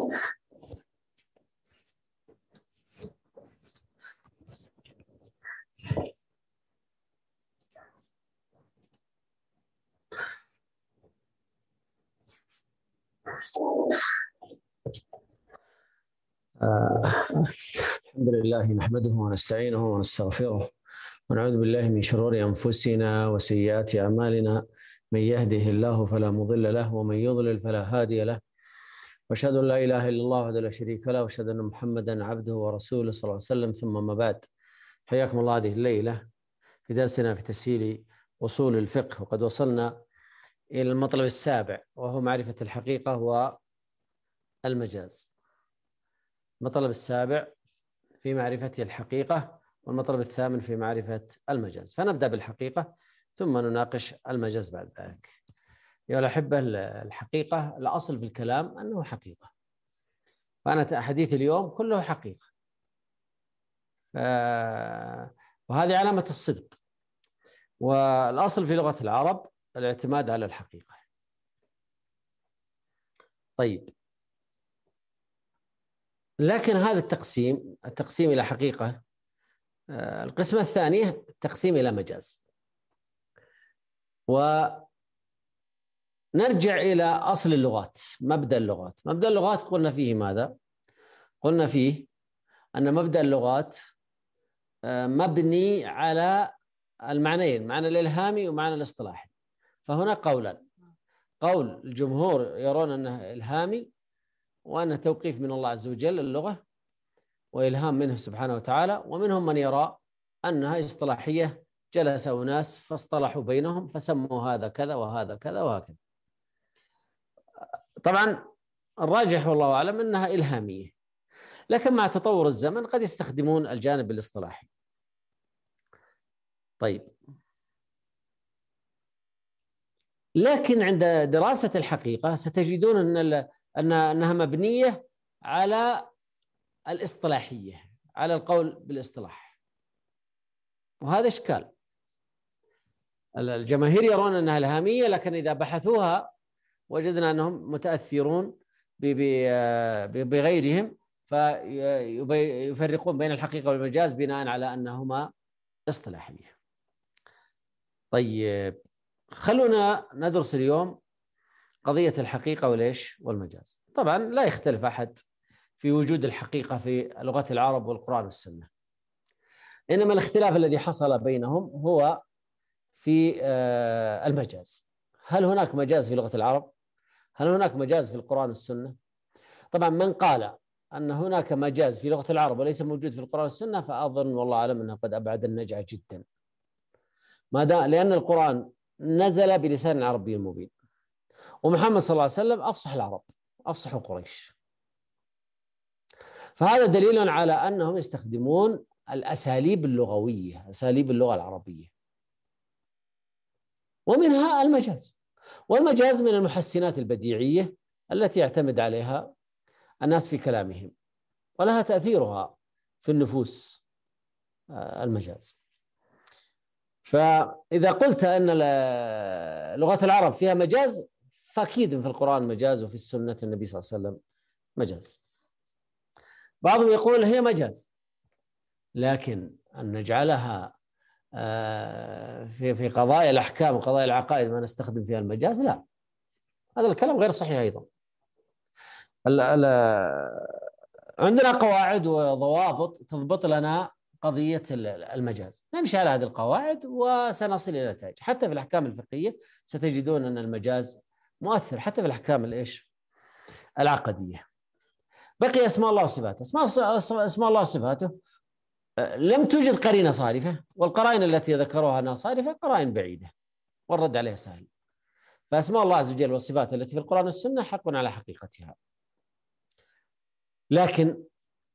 الحمد لله نحمده ونستعينه ونستغفره ونعوذ بالله من شرور أنفسنا وسيئات أعمالنا. من يهده الله فلا مضل له ومن يضلل فلا هادي له، وأشهد أن لا إله إلا الله وحده لا شريك له، وأشهد أن محمدا عبده ورسوله صلى الله عليه وسلم. ثم ما بعد، حياكم الله هذه الليلة في درسنا في تسهيل أصول الفقه، وقد وصلنا إلى المطلب السابع وهو معرفة الحقيقة والمجاز. المطلب السابع في معرفة الحقيقة، والمطلب الثامن في معرفة المجاز. فنبدأ بالحقيقة ثم نناقش المجاز بعد ذلك. يا الأحبة، الحقيقة الأصل في الكلام أنه حقيقة، فأنا حديث اليوم كله حقيقة، وهذه علامة الصدق، والأصل في لغة العرب الاعتماد على الحقيقة. طيب، لكن هذا التقسيم إلى حقيقة، القسمة الثانية التقسيم إلى مجاز. ونرجع إلى أصل اللغات، مبدأ اللغات. مبدأ اللغات قلنا فيه ماذا؟ قلنا فيه أن مبدأ اللغات مبني على المعنيين، معنى الإلهامي ومعنى الاصطلاحي. فهنا قول الجمهور يرون أنه إلهامي، وأنه توقيف من الله عز وجل اللغة وإلهام منه سبحانه وتعالى، ومنهم من يرى أنها اصطلاحية، جلس أناس فاصطلحوا بينهم فسموا هذا كذا وهذا كذا وهكذا. طبعا الراجح والله أعلم أنها إلهامية، لكن مع تطور الزمن قد يستخدمون الجانب الاصطلاحي. طيب، لكن عند دراسة الحقيقة ستجدون أنها مبنية على الاصطلاحية، على القول بالاصطلاح، وهذا إشكال. الجماهير يرون أنها إلهامية، لكن إذا بحثوها وجدنا أنهم متأثرون بغيرهم، فيفرقون بين الحقيقة والمجاز بناء على أنهما اصطلاحية. طيب، خلونا ندرس اليوم قضية الحقيقة والمجاز. طبعا لا يختلف أحد في وجود الحقيقة في لغة العرب والقرآن والسنة، إنما الاختلاف الذي حصل بينهم هو في المجاز. هل هناك مجاز في لغة العرب؟ هل هناك مجاز في القرآن والسنة؟ طبعا من قال أن هناك مجاز في لغة العرب وليس موجود في القرآن والسنة فأظن والله أعلم أنه قد أبعد النجعة جدا، لأن القرآن نزل بلسان عربي مبين، ومحمد صلى الله عليه وسلم أفصح العرب، أفصح قريش، فهذا دليل على أنهم يستخدمون الأساليب اللغوية، أساليب اللغة العربية، ومنها المجاز. والمجاز من المحسنات البديعية التي يعتمد عليها الناس في كلامهم، ولها تأثيرها في النفوس المجاز. فإذا قلت أن لغة العرب فيها مجاز، فأكيد في القرآن مجاز، وفي السنة النبي صلى الله عليه وسلم مجاز. بعضهم يقول هي مجاز، لكن أن نجعلها في قضايا الأحكام وقضايا العقائد ما نستخدم فيها المجاز، لا، هذا الكلام غير صحيح أيضا. عندنا قواعد وضوابط تضبط لنا قضية المجاز، نمشي على هذه القواعد وسنصل إلى نتائج. حتى في الأحكام الفقهية ستجدون أن المجاز مؤثر، حتى في الأحكام العقدية. بقي اسماء الله وصفاته. اسماء الله وصفاته لم توجد قرينة صارفة، والقرائن التي ذكروها أنها صارفة قرائن بعيدة والرد عليها سهل. فأسماء الله عز وجل والصفات التي في القرآن والسنة حق على حقيقتها، لكن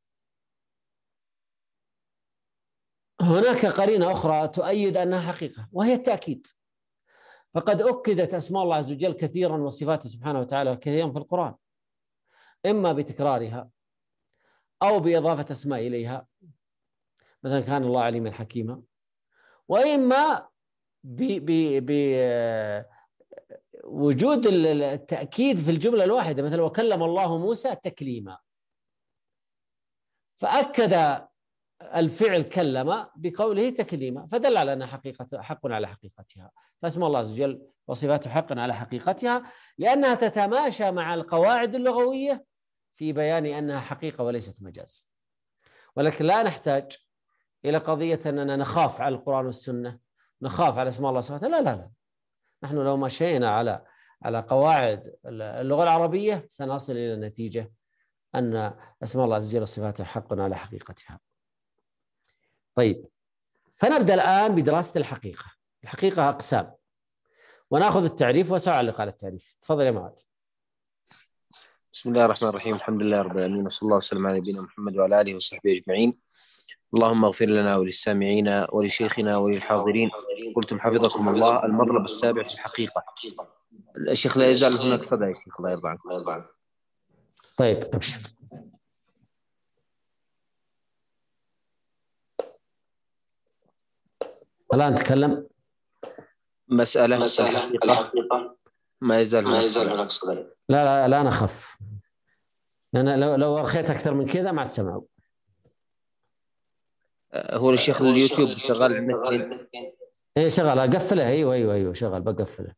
هناك قرينة أخرى تؤيد أنها حقيقة، وهي التأكيد. فقد أكدت أسماء الله عز وجل كثيرا وصفاته سبحانه وتعالى كثيرا في القرآن، إما بتكرارها أو بإضافة أسماء إليها، مثلا كان الله عليما حكيما، وإما وجود التأكيد في الجملة الواحدة، مثلا وكلم الله موسى تكليما، فأكد الفعل كلم بقوله تكليما، فدل على أنها حق على حقيقتها. فاسم الله عز وجل وصفاته حق على حقيقتها، لأنها تتماشى مع القواعد اللغوية في بيان أنها حقيقة وليست مجاز. ولكن لا نحتاج إلى قضية أننا نخاف على القرآن والسنة، نخاف على اسم الله وصفاته. لا لا لا، نحن لو مشينا على قواعد اللغة العربية سنصل إلى النتيجة أن اسم الله عز وجل وصفاته حق على حقيقتها. طيب، فنبدأ الآن بدراسة الحقيقة. الحقيقة أقسام، ونأخذ التعريف وسأعلق على التعريف. تفضل يا معاذ. بسم الله الرحمن الرحيم، الحمد لله رب العالمين، وصلى الله وسلم على نبينا محمد وعلى آله وصحبه أجمعين. اللهم اغفر لنا وللسامعين ولشيخنا وللحاضرين. قلتم حفظكم الله المطلب السابع في الحقيقة. الشيخ لا يزال هناك صدى يا شيخ، الله يرضى عنك. طيب أبشر. الآن نتكلم مسألة الحقيقة. ما يزال هناك صدى. لا نخف، لأن لو أرخيت أكثر من كذا ما تسمعوا. هو الشيخ اليوتيوب شغال عندك؟ إيه شغال، أقفله. أيوه شغال، بقفله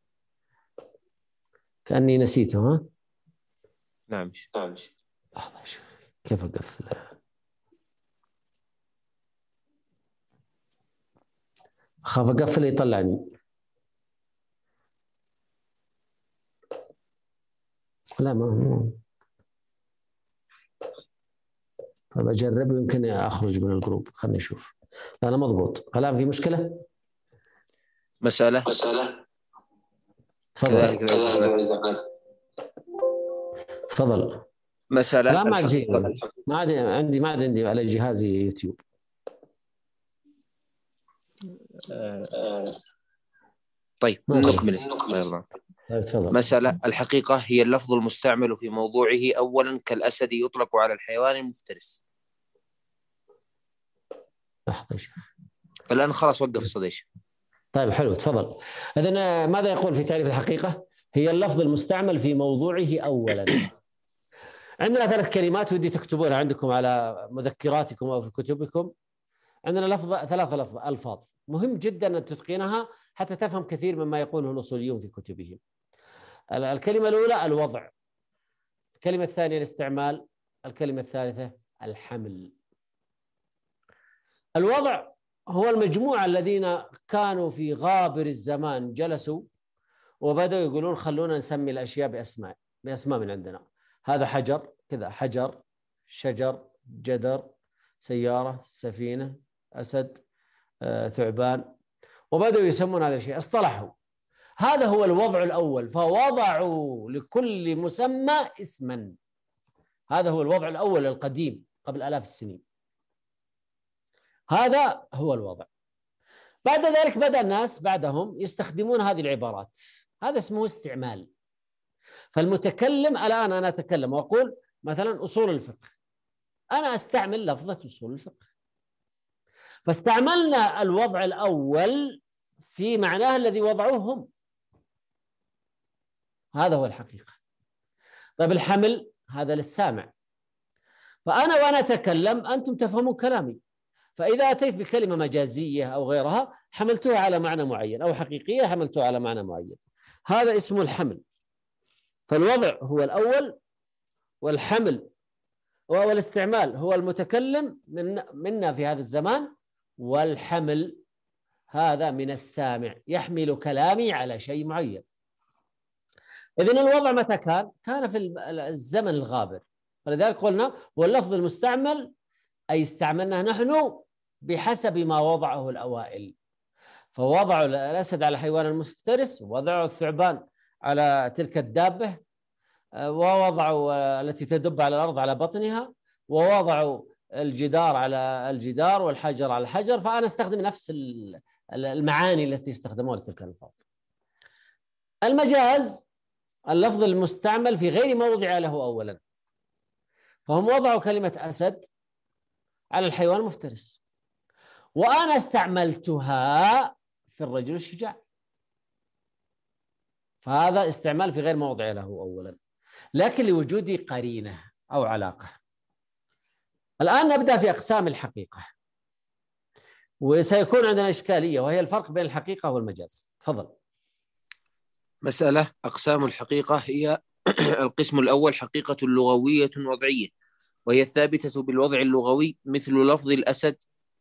كأني نسيته. ها نعم. لحظة، كيف أقفله؟ أخاف أقفله يطلعني. لا ما هو. طيب أجرب، يمكن أخرج من الجروب، خلني أشوف. لا أنا مضبوط الآن. في مشكلة؟ مسألة تفضل. تفضل. مسألة لا ما عاد عندي على جهازي يوتيوب. طيب نكمل. طيب تفضل. مسألة الحقيقة هي اللفظ المستعمل في موضوعه أولا، كالأسد يطلق على الحيوان المفترس. لحظة. الآن خلاص وقف الصديش. طيب حلو، تفضل. إذن ماذا يقول في تعريف الحقيقة؟ هي اللفظ المستعمل في موضوعه أولا. عندنا 3 كلمات ودي تكتبونها عندكم على مذكراتكم أو في كتبكم. عندنا 3 ألفاظ مهم جدا أن تتقنها حتى تفهم كثير مما يقوله الأصوليون في كتبهم. الكلمة الأولى الوضع، الكلمة الثانية الاستعمال، الكلمة الثالثة الحمل. الوضع هو المجموعة الذين كانوا في غابر الزمان جلسوا وبدأوا يقولون خلونا نسمي الأشياء بأسماء من عندنا. هذا حجر كذا، حجر، شجر، جدر، سيارة، سفينة، أسد، ثعبان، وبدأوا يسمون هذا الشيء، اصطلحوا. هذا هو الوضع الأول، فوضعوا لكل مسمى اسما. هذا هو الوضع الأول القديم قبل آلاف السنين. هذا هو الوضع. بعد ذلك بدأ الناس بعدهم يستخدمون هذه العبارات، هذا اسمه استعمال. فالمتكلم الآن، أنا أتكلم وأقول مثلا أصول الفقه، أنا أستعمل لفظة أصول الفقه، فاستعملنا الوضع الأول في معناه الذي وضعوه هم. هذا هو الحقيقة. طيب الحمل هذا للسامع، فأنا وأنا أتكلم أنتم تفهمون كلامي، فإذا أتيت بكلمة مجازية أو غيرها حملتها على معنى معين، أو حقيقية حملتها على معنى معين. هذا اسمه الحمل. فالوضع هو الأول، والحمل والاستعمال هو المتكلم منا في هذا الزمان، والحمل هذا من السامع يحمل كلامي على شيء معين. إذن الوضع متى كان في الزمن الغابر، ولذلك قلنا واللفظ المستعمل أي استعملناه نحن بحسب ما وضعه الأوائل. فوضعوا الأسد على الحيوان المفترس، ووضعوا الثعبان على تلك الدابة، ووضعوا التي تدب على الأرض على بطنها، ووضعوا الجدار على الجدار والحجر على الحجر. فأنا استخدم نفس المعاني التي استخدموها لتلك الألفاظ. المجاز اللفظ المستعمل في غير موضع له أولا، فهم وضعوا كلمة أسد على الحيوان المفترس، وأنا استعملتها في الرجل الشجاع. فهذا استعمال في غير موضع له أولا، لكن لوجود قرينة أو علاقة. الآن نبدأ في أقسام الحقيقة، وسيكون عندنا إشكالية وهي الفرق بين الحقيقة والمجاز. تفضل. مسألة أقسام الحقيقة هي القسم الأول حقيقة لغوية وضعية، وهي الثابتة بالوضع اللغوي، مثل لفظ الأسد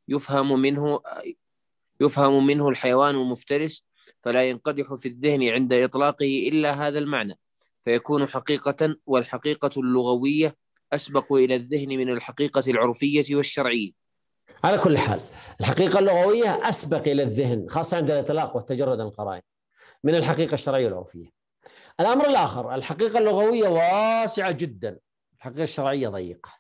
يفهم منه الحيوان المفترس، فلا ينقدح في الذهن عند إطلاقه إلا هذا المعنى، فيكون حقيقة. والحقيقة اللغوية أسبق إلى الذهن من الحقيقة العرفية والشرعية. على كل حال الحقيقة اللغوية أسبق إلى الذهن خاصة عند الإطلاق والتجرد عن القرائن من الحقيقة الشرعية والعرفية. الأمر الآخر، الحقيقة اللغوية واسعة جدا، الحقيقة الشرعية ضيقة،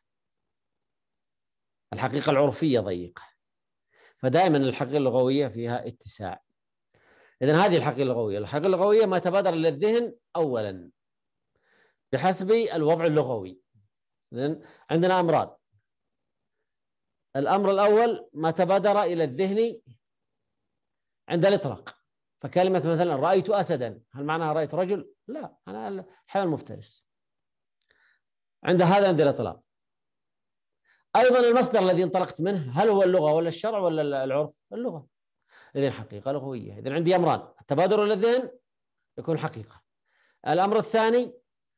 الحقيقة العرفية ضيقة، فدائما الحقيقة اللغوية فيها اتساع. إذن هذه الحقيقة اللغوية. الحقيقة اللغوية ما تبادر إلى الذهن أولا بحسب الوضع اللغوي. إذن عندنا أمران. الأمر الأول ما تبادر إلى الذهن عند الإطلاق، فكلمة مثلا رأيت أسدا، هل معناها رأيت رجل؟ لا، أنا حيوان مفترس. عند هذا عند الإطلاق. أيضا المصدر الذي انطلقت منه هل هو اللغة ولا الشرع ولا العرف؟ اللغة. إذن حقيقة لغوية. إذن عندي أمران، التبادر إلى الذهن يكون حقيقة. الأمر الثاني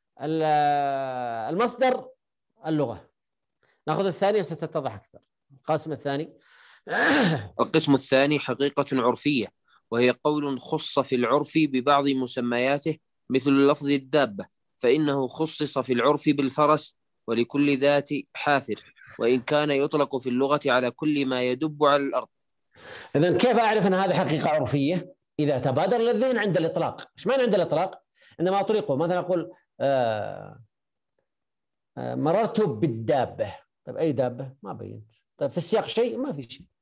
المصدر اللغة. نأخذ الثاني ستتضح أكثر. القسم الثاني القسم الثاني حقيقة عرفية، وهي قول خص في العرف ببعض مسمياته، مثل لفظ الدابة، فإنه خصص في العرف بالفرس ولكل ذات حافر، وإن كان يطلق في اللغة على كل ما يدب على الأرض. إذن كيف أعرف أن هذه حقيقة عرفية؟ إذا تبادر للذهن عند الإطلاق. إيش معنى عند الإطلاق؟ عندما أطلقه مثلا أقول مررت بالدابة. طيب أي دابة؟ ما بينت. طيب في السياق شيء؟ ما في شيء.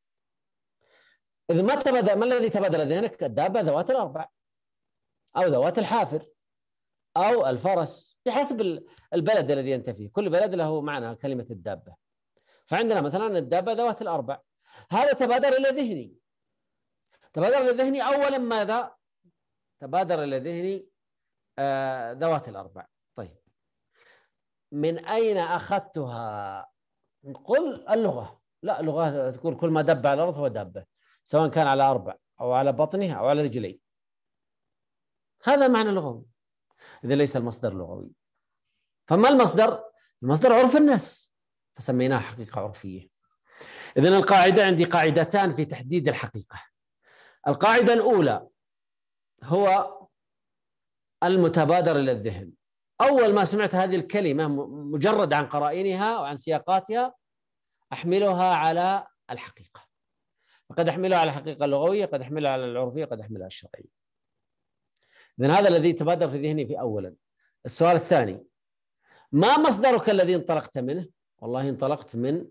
إذا ما الذي تبادر لذهنك؟ الدابة ذوات الأربع أو ذوات الحافر أو الفرس، بحسب البلد الذي أنت فيه. كل بلد له معنى كلمة الدابة. فعندنا مثلا الدابة ذوات الأربع، هذا تبادر إلى ذهني. تبادر إلى ذهني أولا ماذا؟ تبادر إلى ذهني ذوات الأربع. طيب من أين أخذتها؟ قل اللغة. لا، اللغة تقول كل ما دب على الأرض هو دابة، سواء كان على أربع أو على بطنها أو على رجلين. هذا معنى لغوي. إذا ليس المصدر لغوي. فما المصدر؟ المصدر عرف الناس، فسميناها حقيقة عرفية. إذن القاعدة، عندي قاعدتان في تحديد الحقيقة. القاعدة الأولى هو المتبادر إلى الذهن. أول ما سمعت هذه الكلمة مجرد عن قرائنها وعن سياقاتها أحملها على الحقيقة. فقد أحملها على الحقيقة اللغوية، قد أحملها على العرفية، قد أحملها على الشرعية. إذن هذا الذي تبادر في ذهني في أولا. السؤال الثاني، ما مصدرك الذي انطلقت منه؟ والله انطلقت من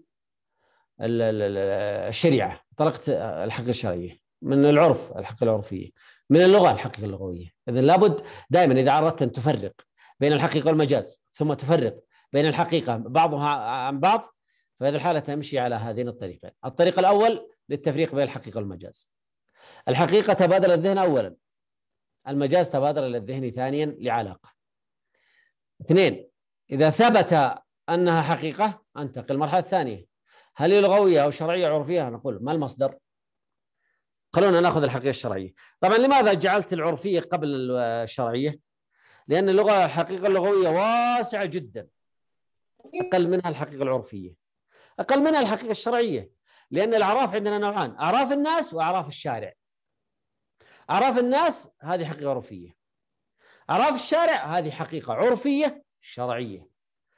الشريعة، انطلقت الحقيقة الشرعية، من العرف الحقيقة العرفية، من اللغة الحقيقة اللغوية. إذن لابد دائما إذا أردت أن تفرق بين الحقيقة والمجاز ثم تفرق بين الحقيقة بعضها عن بعض، فهذه الحالة تمشي على هذين الطريقين. الطريق الأول للتفريق بين الحقيقة والمجاز. الحقيقة تبادر الذهن أولا، المجاز تبادر إلى الذهن ثانيا لعلاقة. اثنين، إذا ثبت أنها حقيقة أنتقل المرحلة الثانية، هل هي لغوية أو شرعية أو عرفية؟ نقول ما المصدر؟ خلونا نأخذ الحقيقة الشرعية. طبعا لماذا جعلت العرفية قبل الشرعية؟ لأن اللغة الحقيقة اللغوية واسعة جدا، أقل منها الحقيقة العرفية، أقل منها الحقيقة الشرعية. لأن الأعراف عندنا نوعان، أعراف الناس وأعراف الشارع. أعراف الناس هذه حقيقة عرفية، أعراف الشارع هذه حقيقة عرفية شرعية.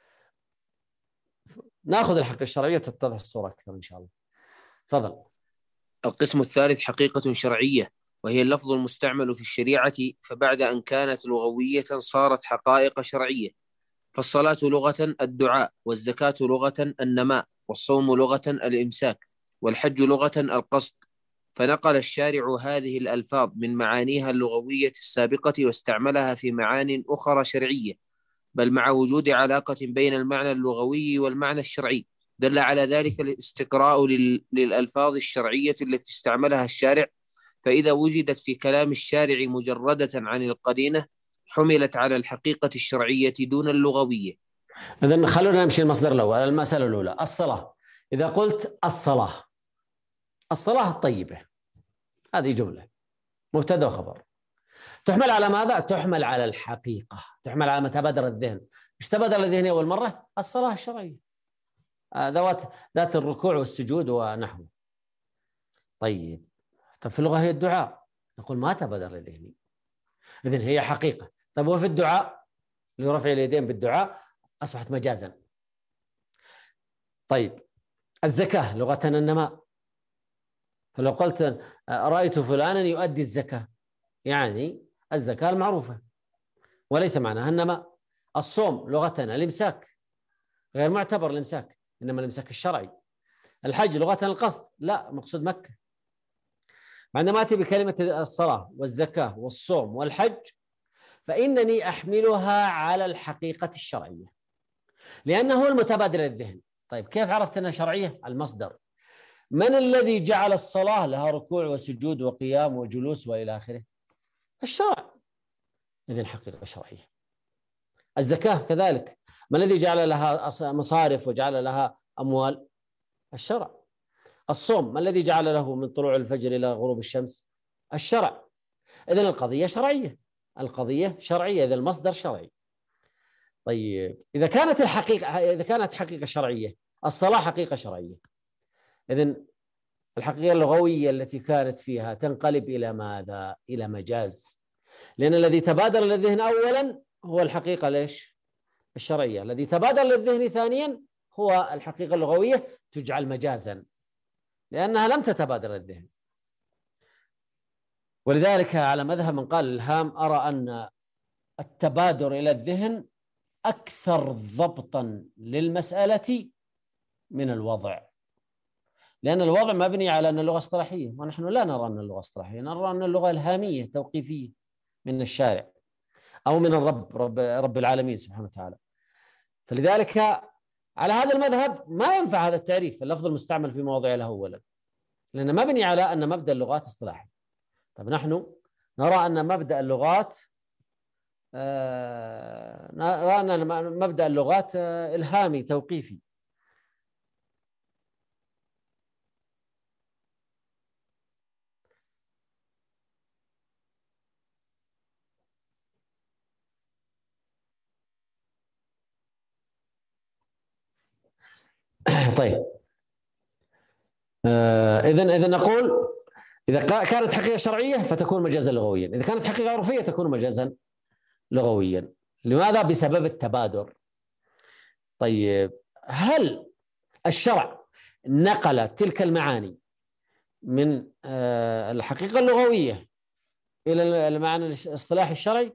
نأخذ الحقيقة الشرعية تتضح الصورة أكثر إن شاء الله. تفضل. القسم الثالث حقيقة شرعية، وهي اللفظ المستعمل في الشريعة، فبعد أن كانت لغوية صارت حقائق شرعية. فالصلاة لغة الدعاء، والزكاة لغة النماء، والصوم لغة الإمساك، والحج لغة القصد. فنقل الشارع هذه الألفاظ من معانيها اللغوية السابقة واستعملها في معان أخرى شرعية، بل مع وجود علاقة بين المعنى اللغوي والمعنى الشرعي. دل على ذلك الاستقراء للألفاظ الشرعية التي استعملها الشارع فإذا وجدت في كلام الشارع مجردة عن القرينة حملت على الحقيقة الشرعية دون اللغوية. إذن خلونا نمشي المصدر الأول. المسألة الأولى الصلاة. إذا قلت الصلاة الطيبة، هذه جملة مبتدأ وخبر، تحمل على ماذا؟ تحمل على الحقيقة، تحمل على ما تبادر الذهن. ايش تبادر الذهن أول مرة؟ الصلاة الشرعية، ذات الركوع والسجود ونحوه. طيب في اللغة هي الدعاء، نقول ما تبادر الذهن، إذن هي حقيقة. طيب وفي الدعاء لرفع اليدين بالدعاء أصبحت مجازا. طيب الزكاة لغة النماء، فلو قلت رأيت فلانا يؤدي الزكاة يعني الزكاة المعروفة وليس معناها النماء. الصوم لغتنا الإمساك، غير معتبر الإمساك، إنما الإمساك الشرعي. الحج لغتنا القصد، لا مقصود مكة. عندما أتي بكلمة الصلاة والزكاة والصوم والحج فإنني أحملها على الحقيقة الشرعية لأنه هو المتبادر للذهن. طيب كيف عرفت أنها شرعية؟ المصدر. من الذي جعل الصلاة لها ركوع وسجود وقيام وجلوس وإلى آخره؟ الشرع، إذن حقيقة شرعية. الزكاة كذلك، من الذي جعل لها مصارف وجعل لها أموال؟ الشرع. الصوم، ما الذي جعل له من طلوع الفجر إلى غروب الشمس؟ الشرع. إذن القضية شرعية، القضية شرعية، إذن المصدر شرعي. طيب إذا كانت حقيقة شرعية، الصلاة حقيقة شرعية، إذن الحقيقة اللغوية التي كانت فيها تنقلب إلى ماذا؟ إلى مجاز، لأن الذي تبادر للذهن أولا هو الحقيقة ليش؟ الشرعية. الذي تبادر للذهن ثانيا هو الحقيقة اللغوية، تجعل مجازا لأنها لم تتبادر للذهن. ولذلك على مذهب من قال الهام أرى أن التبادر إلى الذهن أكثر ضبطا للمسألة من الوضع، لأن الوضع مبني على أن اللغة اصطلاحية، ونحن لا نرى أن اللغة اصطلاحية، نرى أن اللغة إلهامية توقيفية من الشارع أو من رب العالمين سبحانه وتعالى. فلذلك على هذا المذهب ما ينفع هذا التعريف، اللفظ المستعمل في مواضعه له أولا، لأنه مبني على أن مبدأ اللغات اصطلاحي. طيب نحن نرى أن مبدأ اللغات إلهامي توقيفي. طيب إذن نقول إذا كانت حقيقة شرعية فتكون مجازا لغويا، إذا كانت حقيقة عرفية تكون مجازا لغويا. لماذا؟ بسبب التبادر. طيب هل الشرع نقل تلك المعاني من الحقيقة اللغوية إلى المعنى الاصطلاحي الشرعي،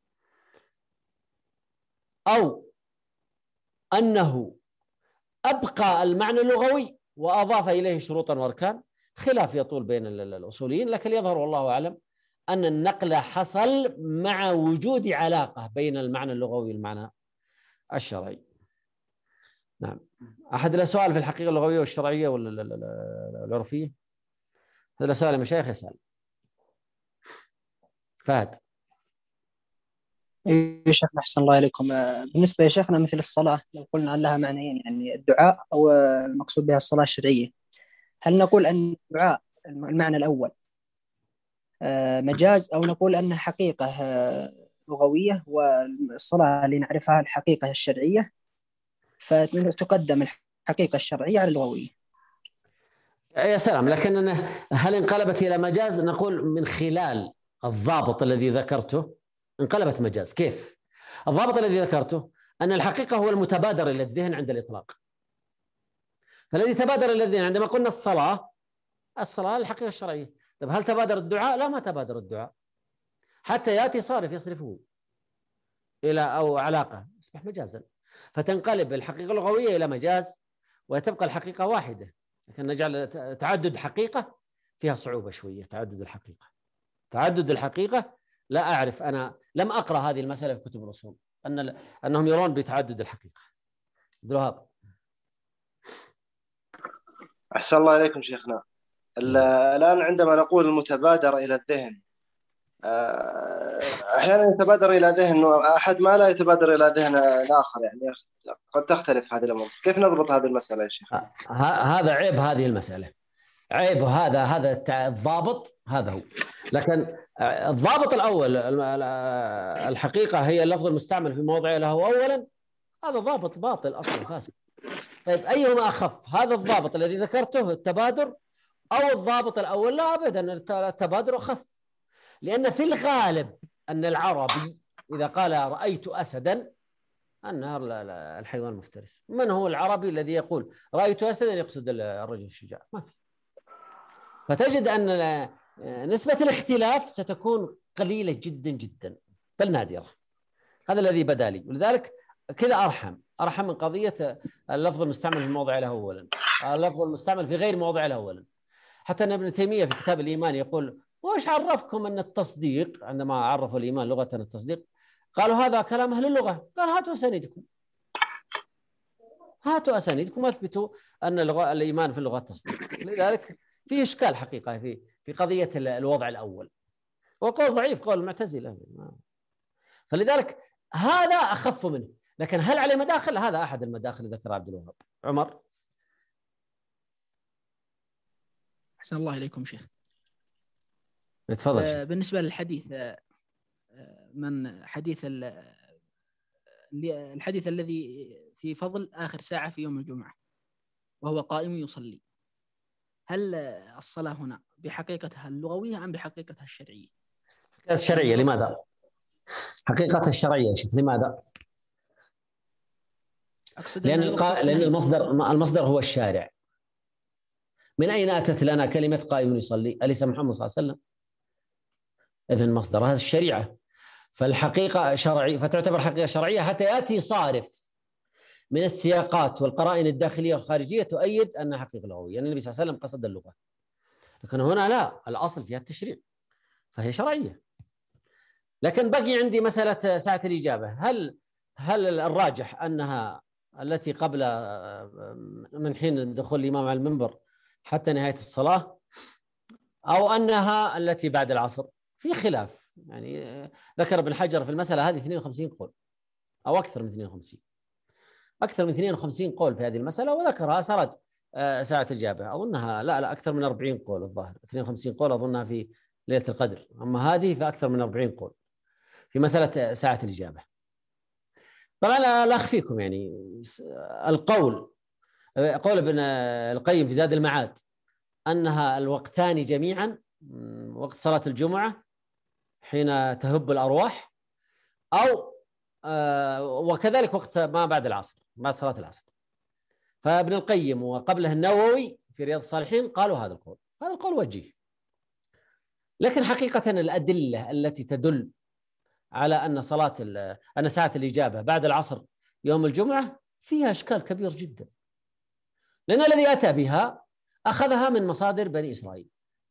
أو أنه أبقى المعنى اللغوي وأضاف إليه شروطا وأركان؟ خلاف يطول بين الأصوليين، لكن يظهر والله أعلم أن النقل حصل مع وجود علاقة بين المعنى اللغوي والمعنى الشرعي. نعم. أحد له سؤال في الحقيقة اللغوية والشرعية ولا العرفية؟ هذا سؤال يا مشايخ، يسأل فهد. يا شيخنا أحسن الله إليكم. بالنسبة يا شيخنا مثل الصلاة لو قلنا لها معنيين، يعني الدعاء أو المقصود بها الصلاة الشرعية، هل نقول أن الدعاء المعنى الأول مجاز، أو نقول أنها حقيقة لغوية والصلاة اللي نعرفها الحقيقة الشرعية، فتقدم الحقيقة الشرعية على اللغوية؟ يا سلام، لكن هل انقلبت إلى مجاز؟ نقول من خلال الضابط الذي ذكرته انقلبت مجاز. كيف؟ الضابط الذي ذكرته أن الحقيقة هو المتبادر إلى الذهن عند الإطلاق، فالذي تبادر إلى الذهن عندما قلنا الصلاة الحقيقة الشرعية. طيب هل تبادر الدعاء؟ لا، ما تبادر الدعاء حتى يأتي صارف يصرفه إلى أو علاقة، يصبح مجازا، فتنقلب الحقيقة اللغوية إلى مجاز وتبقى الحقيقة واحدة. لكن نجعل تعدد حقيقة فيها صعوبة شوية. تعدد الحقيقة لا أعرف، أنا لم أقرأ هذه المسألة في كتب الأصول أنهم يرون بتعدد الحقيقة. عبد الوهاب. أحسن الله عليكم شيخنا. الآن عندما نقول المتبادر إلى الذهن، أحيانا يتبادر إلى ذهن أحد ما لا يتبادر إلى ذهن الآخر، يعني قد تختلف هذه الأمور. كيف نضبط هذه المسألة يا شيخ؟ هذا عيب هذه المسألة، عيب هذا الضابط هذا هو. لكن الضابط الأول الحقيقة هي اللفظ المستعمل في موضعه له أولا، هذا ضابط باطل أصلا فاسد. طيب أيهما أخف، هذا الضابط الذي ذكرته التبادر أو الضابط الأول؟ لا أبدا، التبادر أخف، لأن في الغالب أن العربي إذا قال رأيت أسدا النهر الحيوان المفترس. من هو العربي الذي يقول رأيت أسدا يقصد الرجل الشجاع؟ ما في. فتجد أن نسبة الاختلاف ستكون قليلة جدا جدا بل نادرة. هذا الذي بدا لي، ولذلك كذا أرحم من قضية اللفظ المستعمل في موضع له أولا، اللفظ المستعمل في غير موضع له أولا. حتى أن ابن تيمية في كتاب الإيمان يقول: وش عرفكم أن التصديق، عندما عرفوا الإيمان لغة التصديق قالوا هذا كلام أهل اللغة. قال هاتوا أسانيدكم واثبتوا أن الإيمان في اللغة التصديق. لذلك في إشكال حقيقة في قضية الوضع الأول، وقول ضعيف قول المعتزلة. فلذلك هذا أخف منه. لكن هل عليه مداخل؟ هذا أحد المداخل اللي ذكر عبد الوهاب. عمر. أحسن الله إليكم شيخ. تفضل. بالنسبة للحديث، الحديث الذي في فضل آخر ساعة في يوم الجمعة وهو قائم يصلي، هل الصلاة هنا بحقيقتها اللغوية أم بحقيقتها الشرعية؟ الشرعية. لماذا؟ حقيقة الشرعية شوف لماذا؟ أقصد لأن المصدر هو الشارع. من أين أتت لنا كلمة قائم يصلي؟ أليس محمد صلى الله عليه وسلم؟ إذن مصدرها الشريعة، فالحقيقة شرعية، فتعتبر حقيقة شرعية حتى يأتي صارف من السياقات والقرائن الداخلية والخارجية تؤيد أنها حقيقة لغوية، يعني النبي صلى الله عليه وسلم قصد اللغة. لكن هنا لا، الأصل فيها التشريع فهي شرعية. لكن بقي عندي مسألة ساعة الإجابة. هل الراجح أنها التي قبل من حين دخول الإمام على المنبر حتى نهاية الصلاة، أو أنها التي بعد العصر؟ في خلاف، يعني ذكر ابن حجر في المسألة هذه 52 قول أو أكثر من 52 قول في هذه المسألة، وذكرها سرد ساعة الإجابة، أو أنها لا أكثر من 40 قول. الظاهر 52 قول أظنها في ليلة القدر، أما هذه فأكثر من 40 قول في مسألة ساعة الإجابة. طبعا لا أخفيكم يعني قول ابن القيم في زاد المعاد أنها الوقتان جميعا، وقت صلاة الجمعة حين تهب الأرواح، أو وكذلك وقت ما بعد العصر، بعد صلاة العصر. فابن القيم وقبله النووي في رياض الصالحين قالوا هذا القول وجيه. لكن حقيقة الأدلة التي تدل على أن ساعة الإجابة بعد العصر يوم الجمعة فيها إشكال كبير جدا، لأن الذي أتى بها أخذها من مصادر بني إسرائيل.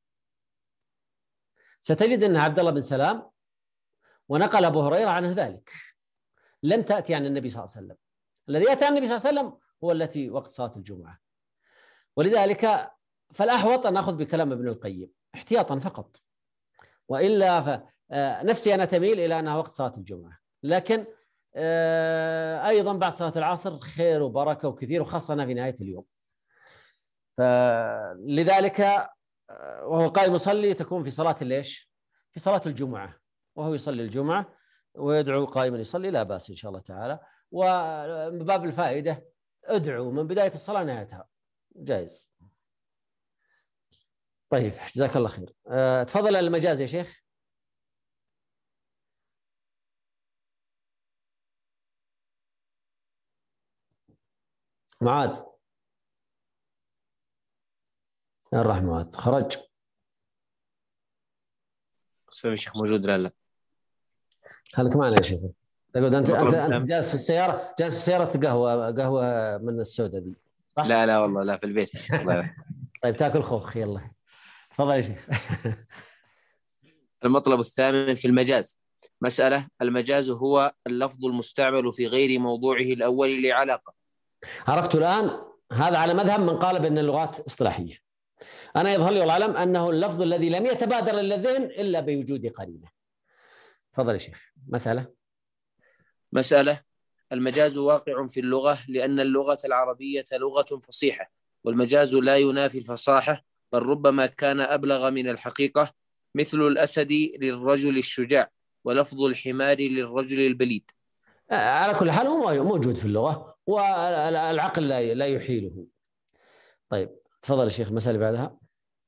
ستجد أن عبد الله بن سلام ونقل أبو هريرة عنه ذلك، لم تأتي عن النبي صلى الله عليه وسلم. الذي أتى عن النبي صلى الله عليه وسلم هو التي وقت صلاة الجمعة. ولذلك فالأحوط أن نأخذ بكلام ابن القيم احتياطا فقط، وإلا نفسي أنا تميل إلى أنها وقت صلاة الجمعة. لكن أيضا بعد صلاة العصر خير وبركة وكثير، وخاصة في نهاية اليوم. لذلك وهو قائم يصلي تكون في صلاة ليش؟ في صلاة الجمعة، وهو يصلي الجمعة ويدعو قائما يصلي، لا بأس إن شاء الله تعالى. وباب الفائدة ادعو من بداية الصلاة نهايتها، جائز. طيب جزاك الله خير. تفضل المجاز يا شيخ. معاذ الرحمن معاذ خرج. سامي الشيخ موجود؟ لا خليك معنا يا شيخ. تقول انت جالس في السياره، قهوه من السوداء دي. لا والله لا، في البيت. طيب تاكل خوخ. يلا تفضل يا شيخ. المطلب الثامن في المجاز. مسألة: المجاز هو اللفظ المستعمل في غير موضوعه الأول لعلاقة. عرفت الآن. هذا على مذهب من قال بأن اللغات اصطلاحية، أنا يظهر لي والعلم أنه اللفظ الذي لم يتبادر إلى الذهن إلا بوجود قرينة. تفضل يا شيخ. مسألة: المجاز واقع في اللغة لأن اللغة العربية لغة فصيحة، والمجاز لا ينافي الفصاحة، بل ربما كان أبلغ من الحقيقة، مثل الأسد للرجل الشجاع، ولفظ الحمار للرجل البليد. على كل حال هو موجود في اللغة والعقل لا يحيله. طيب تفضل يا شيخ. المسألة بعدها.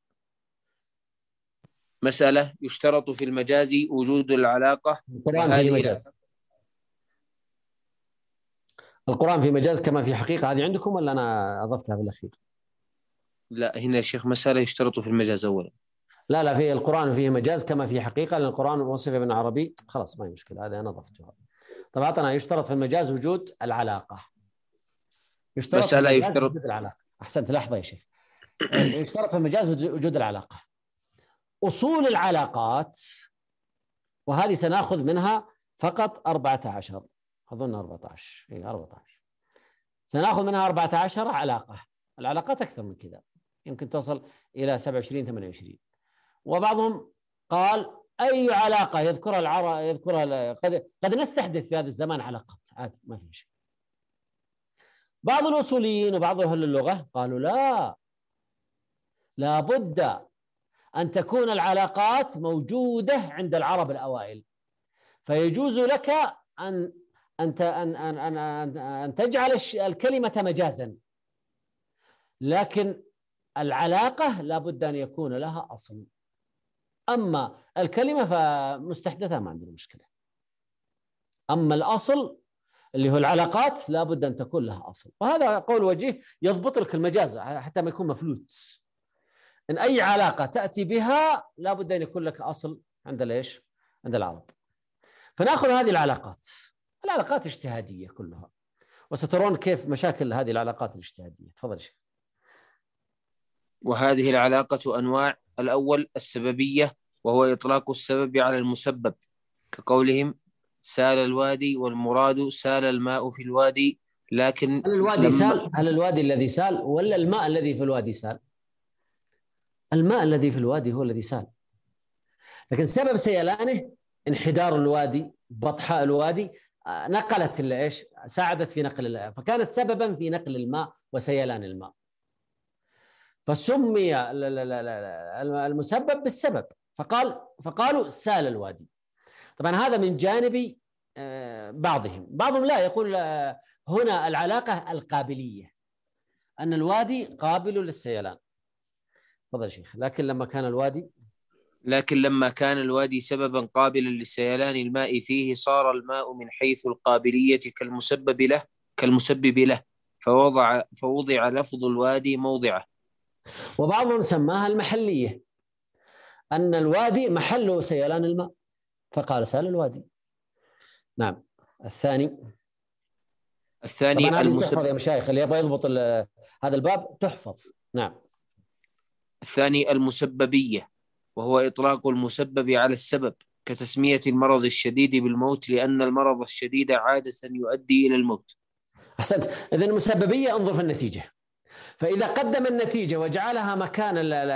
مسألة: يشترط في المجاز وجود العلاقة. القرآن فيه مجاز. القرآن فيه مجاز كما في حقيقة. هذه عندكم ولا أنا أضفتها بالأخير؟ لا، هنا يا شيخ مسألة يشترط في المجاز أولا. لا في القرآن فيه مجاز كما في حقيقة، لأن القرآن وصف ابن عربي. خلاص ما هي مشكلة، هذا أنا أضفتها. طبعا أعطنا يشترط في المجاز وجود العلاقة. يشترط في مسألة المجاز يشترط. وجود العلاقة. أحسنت. لحظة يا شيخ. يشترط في المجاز وجود العلاقة. أصول العلاقات، وهذه سنأخذ منها فقط 14، أظن 14. 14 سنأخذ منها 14 علاقة. العلاقات أكثر من كذا، يمكن توصل إلى 27 28. وبعضهم قال أي علاقة يذكرها العرب قد نستحدث في هذا الزمان علاقات عادي ما في شيء. بعض الأصوليين وبعض أهل اللغة قالوا لا بد أن تكون العلاقات موجودة عند العرب الأوائل، فيجوز لك أن تجعل الكلمة مجازا، لكن العلاقة لا بد أن يكون لها أصل. أما الكلمة فمستحدثة ما عندنا مشكلة. أما الأصل اللي هو العلاقات لا بد أن تكون لها أصل. وهذا قول وجيه يضبط لك المجاز حتى ما يكون مفلوت. إن أي علاقة تأتي بها لا بد أن يكون لك أصل عند ليش؟ عند العرب. فنأخذ هذه العلاقات اجتهادية كلها، وسترون كيف مشاكل هذه العلاقات الاجتهادية. تفضل شيخ. وهذه العلاقة أنواع: الأول السببية، وهو إطلاق السبب على المسبب، كقولهم سال الوادي، والمراد سال الماء في الوادي. لكن هل الوادي سال؟ هل الوادي الذي سال ولا الماء الذي في الوادي سال؟ الماء الذي في الوادي هو الذي سال، لكن سبب سيلانه انحدار الوادي، بطحاء الوادي، نقلت ايش؟ ساعدت في نقل فكانت سببا في نقل الماء وسيلان الماء، فسمي المسبب بالسبب، فقالوا سال الوادي. طبعا هذا من جانب بعضهم لا يقول هنا العلاقة القابلية، أن الوادي قابل للسيلان. تفضل شيخ. لكن لما كان الوادي سببا قابلا للسيلان الماء فيه، صار الماء من حيث القابلية كالمسبب له فوضع لفظ الوادي موضعه. وبعضهم سماها المحلية، أن الوادي محل سيلان الماء فقال سال الوادي. نعم. الثاني المسبب يا مشايخ، اللي يبغى يضبط هذا الباب تحفظ. نعم. الثاني المسببية، وهو إطلاق المسبب على السبب، كتسمية المرض الشديد بالموت، لأن المرض الشديد عادة يؤدي إلى الموت. أحسنت. إذن المسببية انظر في النتيجة، فإذا قدم النتيجة وجعلها مكان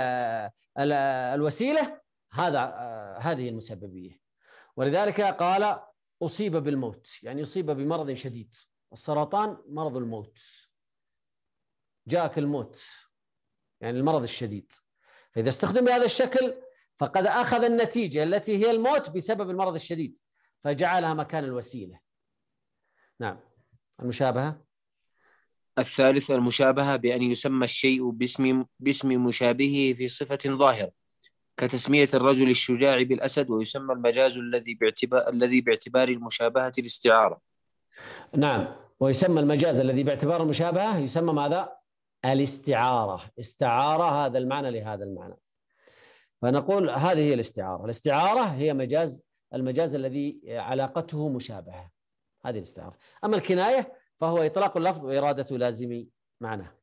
الوسيلة هذه المسببية. ولذلك قال أصيب بالموت، يعني أصيب بمرض شديد. السرطان مرض الموت، جاءك الموت يعني المرض الشديد، فإذا استخدم بهذا الشكل فقد أخذ النتيجة التي هي الموت بسبب المرض الشديد فجعلها مكان الوسيلة. نعم. المشابهة. الثالث المشابهة، بأن يسمى الشيء باسم مشابهه في صفة ظاهرة، كتسمية الرجل الشجاع بالأسد، ويسمى المجاز الذي باعتبار المشابهة الاستعارة. نعم. ويسمى المجاز الذي باعتبار المشابهة يسمى ماذا؟ الاستعارة. استعارة هذا المعنى لهذا المعنى، فنقول هذه هي الاستعارة. الاستعارة هي المجاز الذي علاقته مشابهة، هذه الاستعارة. أما الكناية فهو إطلاق اللفظ وإرادة لازم معناه.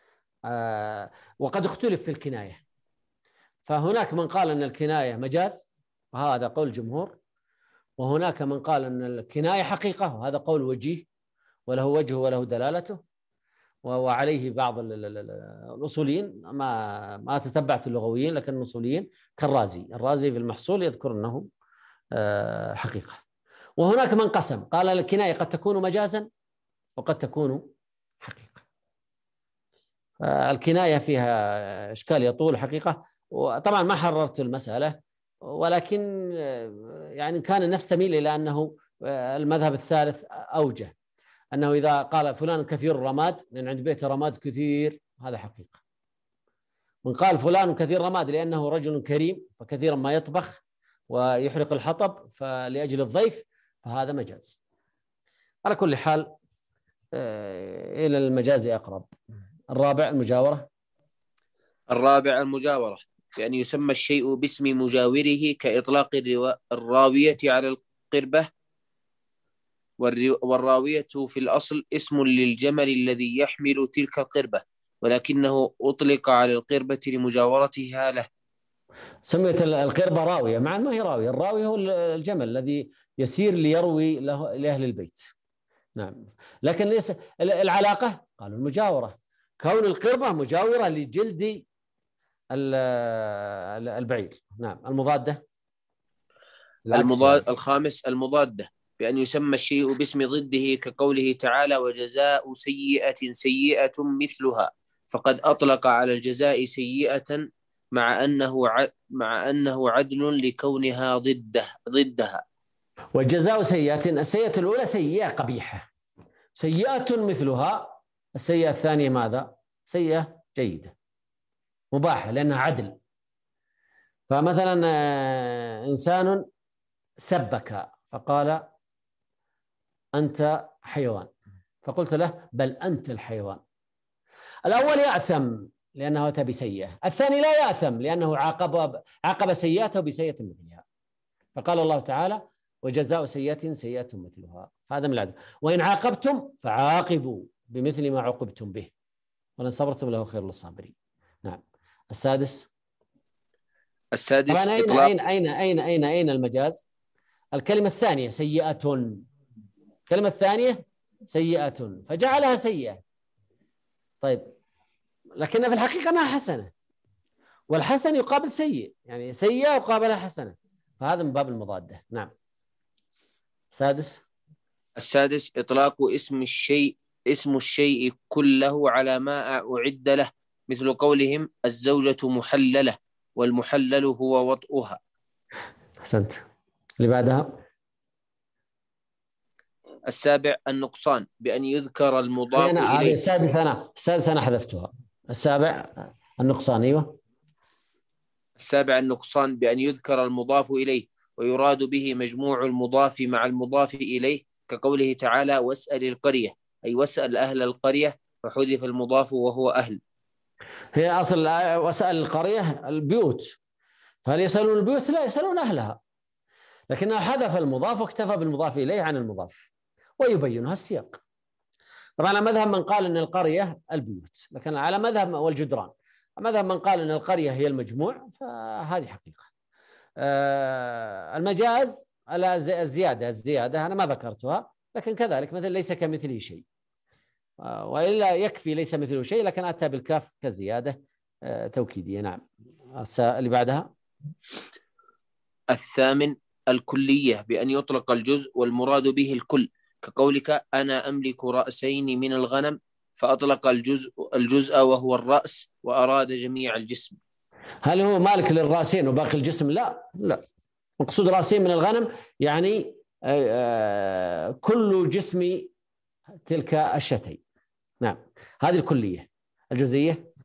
وقد اختلف في الكناية، فهناك من قال أن الكناية مجاز وهذا قول الجمهور، وهناك من قال أن الكناية حقيقة وهذا قول وجيه وله وجهه وله دلالته، وعليه بعض الأصوليين، ما تتبعت اللغويين، لكن الأصوليين الرازي في المحصول يذكر أنه حقيقة. وهناك من قسم قال الكناية قد تكون مجازا وقد تكون حقيقة. الكناية فيها إشكال يطول حقيقة، وطبعا ما حررت المسألة، ولكن يعني كان النفس تميل إلى أنه المذهب الثالث أوجه، أنه إذا قال فلان كثير الرماد لأن عند بيته رماد كثير هذا حقيقة، من قال فلان كثير رماد لأنه رجل كريم فكثيرا ما يطبخ ويحرق الحطب فلأجل الضيف فهذا مجاز. على كل حال إلى المجاز أقرب. الرابع المجاورة بأن يسمى الشيء باسم مجاوره كإطلاق الراوية على القربة، والراوية في الأصل اسم للجمل الذي يحمل تلك القربة، ولكنه أطلق على القربة لمجاورتها له. سميت القربة راوية مع ما هي راوية. الراوي هو الجمل الذي يسير ليروي لأهل البيت. نعم، لكن ليس العلاقة قالوا المجاورة، كون القربة مجاورة لجلد البعير. نعم. الخامس المضادة بأن يسمى الشيء باسم ضده كقوله تعالى وجزاء سيئة سيئة مثلها، فقد أطلق على الجزاء سيئة مع أنه عدل لكونها ضدها. والجزاء سيئة، السيئة الأولى سيئة قبيحة، سيئة مثلها. السيئة الثانية ماذا؟ سيئة جيدة مباحة لأنها عدل. فمثلا إنسان سبك فقال أنت حيوان، فقلت له بل أنت الحيوان. الأول يأثم لأنه أتى بسيئة، الثاني لا يأثم لأنه عاقب سيئته بسيئة مثلها. فقال الله تعالى وجزاء سيئة سيئة مثلها، هذا من العدل. وإن عاقبتم فعاقبوا بمثل ما عوقبتم به ولن صبرتم له خير للصابرين. نعم. السادس طبعا أين المجاز؟ الكلمة الثانية سيئة، الكلمة الثانية سيئة فجعلها سيئة. طيب، لكن في الحقيقة أنها حسنة، والحسن يقابل سيء، يعني سيئة وقابلها حسنة، فهذا من باب المضادة. نعم. السادس إطلاق اسم الشيء كله على ما أعد له، مثل قولهم الزوجة محللة والمحلل هو وطئها. أحسنت. اللي بعدها السابع النقصان بأن يذكر المضاف إليه. السادس أنا حذفتها. السابع النقصان. أيوة. السابع النقصان بأن يذكر المضاف إليه ويراد به مجموع المضاف مع المضاف إليه، كقوله تعالى واسأل القرية، أي واسأل أهل القرية، فحذف المضاف وهو أهل. هي أصل واسأل القرية البيوت، فهل يسألون البيوت؟ لا، يسألون أهلها، لكنه حذف المضاف واكتفى بالمضاف إليه عن المضاف، ويبينها السياق. طبعا على مذهب من قال أن القرية البيوت، لكن على مذهب والجدران، مذهب من قال أن القرية هي المجموع، فهذه حقيقة. المجاز الزيادة أنا ما ذكرتها، لكن كذلك مثل ليس كمثله شيء، وإلا يكفي ليس مثله شيء، لكن أتى بالكاف كزيادة توكيدية. نعم. اللي بعدها الثامن الكلية بأن يطلق الجزء والمراد به الكل، كقولك أنا أملك رأسين من الغنم، فأطلق الجزء وهو الرأس وأراد جميع الجسم. هل هو مالك للرأسين وباقي الجسم؟ لا، مقصود رأسين من الغنم يعني كل جسم تلك الشتين. نعم، هذه الكلية. الجزئية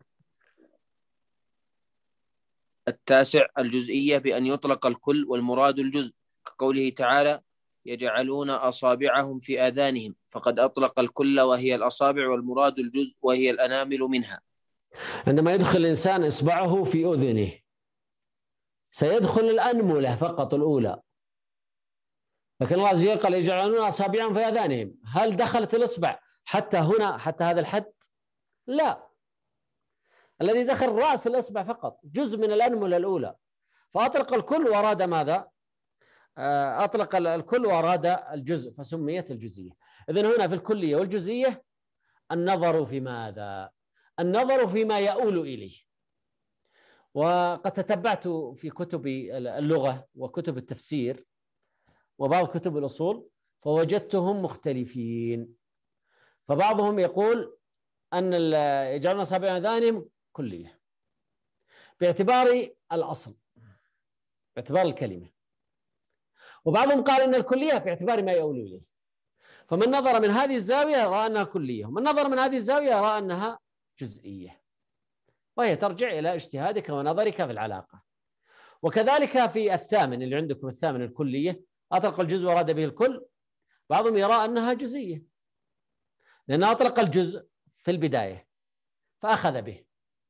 التاسع الجزئية بأن يطلق الكل والمراد الجزء، كقوله تعالى يجعلون أصابعهم في آذانهم، فقد أطلق الكل وهي الأصابع، والمراد الجزء وهي الأنامل منها. عندما يدخل الإنسان إصبعه في أذنه سيدخل الأنملة فقط الأولى، لكن الله عز وجل قال يجعلون أصابعهم في آذانهم. هل دخلت الإصبع حتى هنا، حتى هذا الحد؟ لا، الذي دخل رأس الإصبع فقط، جزء من الأنملة الأولى، فأطلق الكل وأراد ماذا؟ أطلق الكل وأراد الجزء، فسميت الجزئية. إذن هنا في الكلية والجزئية النظر في ماذا؟ النظر فيما يؤول إليه. وقد تتبعت في كتب اللغة وكتب التفسير وبعض كتب الأصول فوجدتهم مختلفين. فبعضهم يقول أن يجعلون أصابع أذانهم كلية باعتبار الأصل، باعتبار الكلمة، وبعضهم قال أن الكلية باعتبار ما يؤول إليه. فمن نظر من هذه الزاوية رأى أنها كلية، ومن نظر من هذه الزاوية رأى أنها جزئية، وهي ترجع إلى اجتهادك ونظرك في العلاقة. وكذلك في الثامن اللي عندكم، الثامن الكلية، أطلق الجزء وأراد به الكل. بعضهم يرى أنها جزئية لأنه أطلق الجزء في البداية فأخذ به،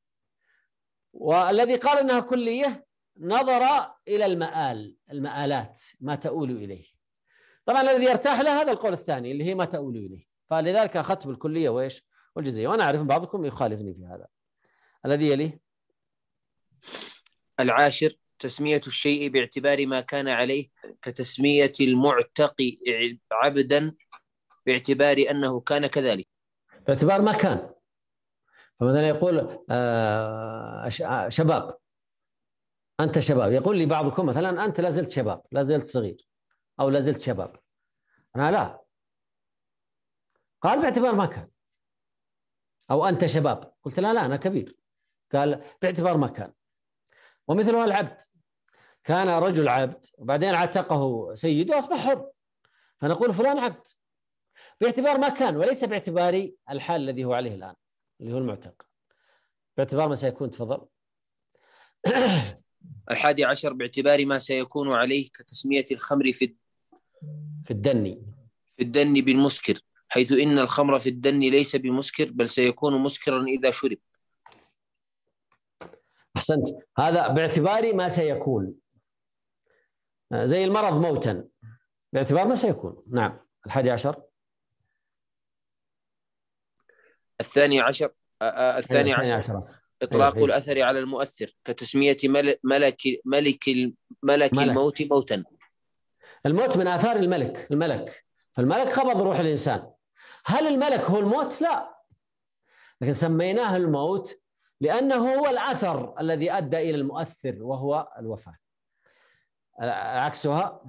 والذي قال أنها كلية نظر إلى المآلات ما تؤول إليه. طبعا الذي يرتاح له هذا القول الثاني اللي هي ما تؤول إليه، فلذلك أخذت بالكلية وإيش والجزئية. وأنا أعرف بعضكم يخالفني في هذا. الذي يليه 10 تسمية الشيء باعتبار ما كان عليه، كتسمية المعتق عبدا باعتبار أنه كان كذلك، باعتبار ما كان. فمثلا يقول شباب، أنت شباب، يقول لي بعضكم مثلا أنت لازلت شباب، لازلت صغير، أو لازلت شباب. أنا لا، قال باعتبار ما كان. أو أنت شباب، قلت لا أنا كبير، قال باعتبار ما كان. ومثلها العبد، كان رجل عبد وبعدين عتقه سيده وأصبح حر، فنقول فلان عبد باعتبار ما كان، وليس باعتبار الحال الذي هو عليه الآن اللي هو المعتق، باعتبار ما سيكون. تفضل. 11 باعتبار ما سيكون عليه، كتسمية الخمر في الدن بالمسكر، حيث إن الخمر في الدن ليس بمسكر بل سيكون مسكرا إذا شرب. أحسنت. هذا باعتبار ما سيكون، زي المرض موتا باعتبار ما سيكون. نعم. 11 الثاني عشر إطلاق الأثر على المؤثر، كتسمية ملك الموت موتا. الموت من آثار الملك، فالملك قبض روح الإنسان. هل الملك هو الموت؟ لا، لكن سميناه الموت لأنه هو الأثر الذي أدى إلى المؤثر وهو الوفاة. عكسها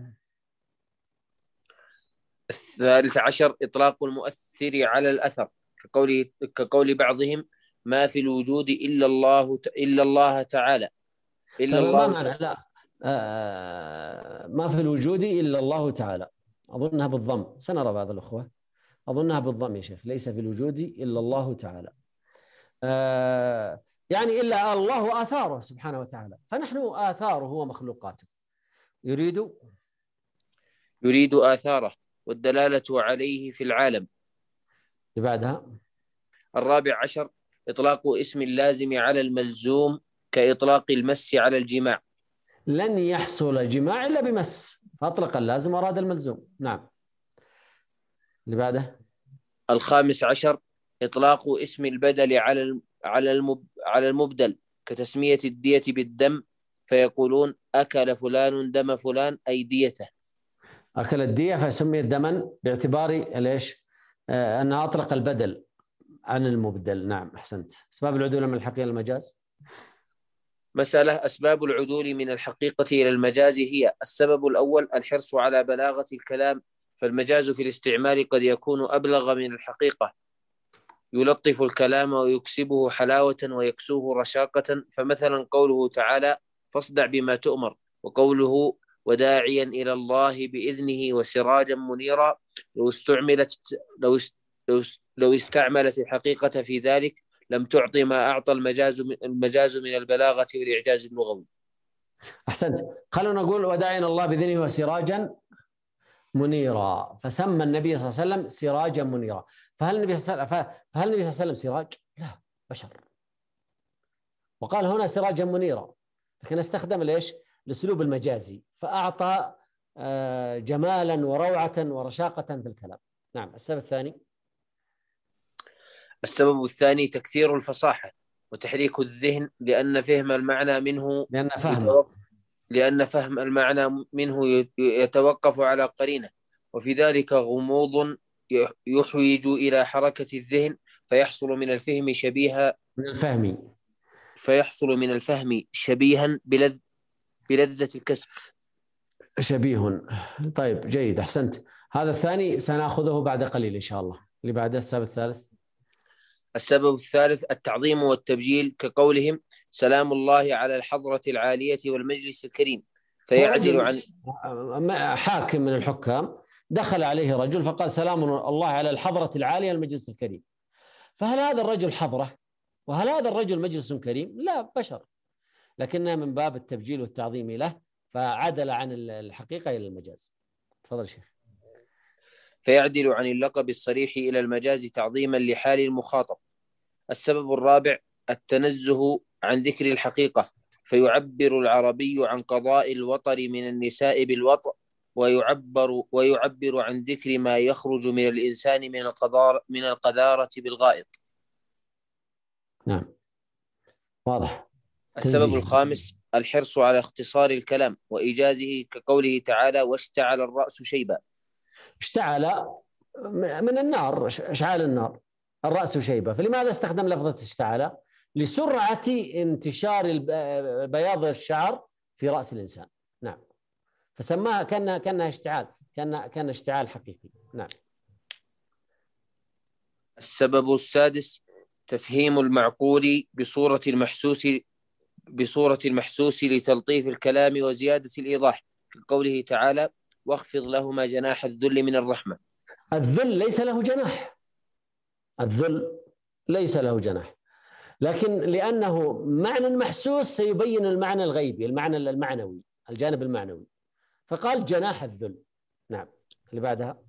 13 إطلاق المؤثر على الأثر، كقول بعضهم ما في الوجود إلا الله تعالى. ما معنى لا ما في الوجود إلا الله تعالى؟ أظنها بالضم، سنرى بعض الأخوة أظنها بالضم يا شيخ، ليس في الوجود إلا الله تعالى. يعني إلا الله آثاره سبحانه وتعالى، فنحن آثاره ومخلوقاته. يريد آثاره والدلالة عليه في العالم. بعدها 14 إطلاق اسم اللازم على الملزوم، كإطلاق المس على الجماع. لن يحصل الجماع إلا بمس، فأطلق اللازم وأراد الملزوم. نعم. اللي بعده 15 إطلاق اسم البدل على المبدل، كتسمية الدية بالدم، فيقولون أكل فلان دم فلان أي ديته. أكل الدية فسمي دما باعتبار ليش؟ أنه أطلق البدل عن المبدل. نعم أحسنت. أسباب العدول من الحقيقة إلى المجاز. مسألة أسباب العدول من الحقيقة إلى المجاز هي: السبب الأول الحرص على بلاغة الكلام، فالمجاز في الاستعمال قد يكون أبلغ من الحقيقة، يلطف الكلام ويكسبه حلاوة ويكسوه رشاقة. فمثلا قوله تعالى فاصدع بما تؤمر، وقوله وداعيا إلى الله بإذنه وسراجا منيرا، لو استعملت الحقيقة في ذلك لم تعطي ما أعطى المجاز من البلاغة والإعجاز اللغوي. أحسنت. خلونا نقول وداعيا إلى الله بإذنه وسراجا منيرا، فسمى النبي صلى الله عليه وسلم سراجا منيرا. فهل النبي صلى الله عليه وسلم سراج؟ لا، بشر. وقال هنا سراجا منيرا، لكن استخدم ليش؟ الأسلوب المجازي، فأعطى جمالا وروعة ورشاقة في الكلام. نعم. السبب الثاني تكثير الفصاحة وتحريك الذهن، لأن فهم المعنى منه يتوقف على قرينة، وفي ذلك غموض يحوج إلى حركة الذهن، فيحصل من الفهم شبيها من الفهم. فيحصل من الفهم شبيها بلذة الكسب. شبيه. طيب جيد، أحسنت. هذا الثاني سنأخذه بعد قليل إن شاء الله. اللي بعده السبب الثالث. السبب الثالث التعظيم والتبجيل، كقولهم سلام الله على الحضرة العالية والمجلس الكريم، فيعدل عن حاكم من الحكام دخل عليه رجل فقال سلام الله على الحضرة العالية والمجلس الكريم، فهل هذا الرجل حضرة وهل هذا الرجل مجلس كريم؟ لا، بشر، لكنها من باب التبجيل والتعظيم له، فعدل عن الحقيقة إلى المجاز. تفضل شيخ. فيعدل عن اللقب الصريح إلى المجاز تعظيما لحال المخاطب. السبب الرابع التنزه عن ذكر الحقيقة، فيعبر العربي عن قضاء الوطر من النساء بالوطء، ويعبر عن ذكر ما يخرج من الإنسان من القذارة بالغائط. نعم، واضح. السبب الخامس الحرص على اختصار الكلام وإيجازه، كقوله تعالى واشتعل الرأس شيبا. اشتعل من النار، اشعال النار، الرأس شيبة، فلماذا استخدم لفظة اشتعل؟ لسرعة انتشار بياض الشعر في رأس الإنسان. نعم، فسماها كأنها اشتعال، كان اشتعال حقيقي. نعم. السبب السادس تفهيم المعقول بصورة المحسوس لتلطيف الكلام وزيادة الإيضاح، كقوله تعالى واخفض لهما جناح الذل من الرحمة. الذل ليس له جناح، الذل ليس له جناح، لكن لأنه معنى محسوس سيبين المعنى الغيبي، المعنى المعنوي، الجانب المعنوي، فقال جناح الذل. نعم. اللي بعدها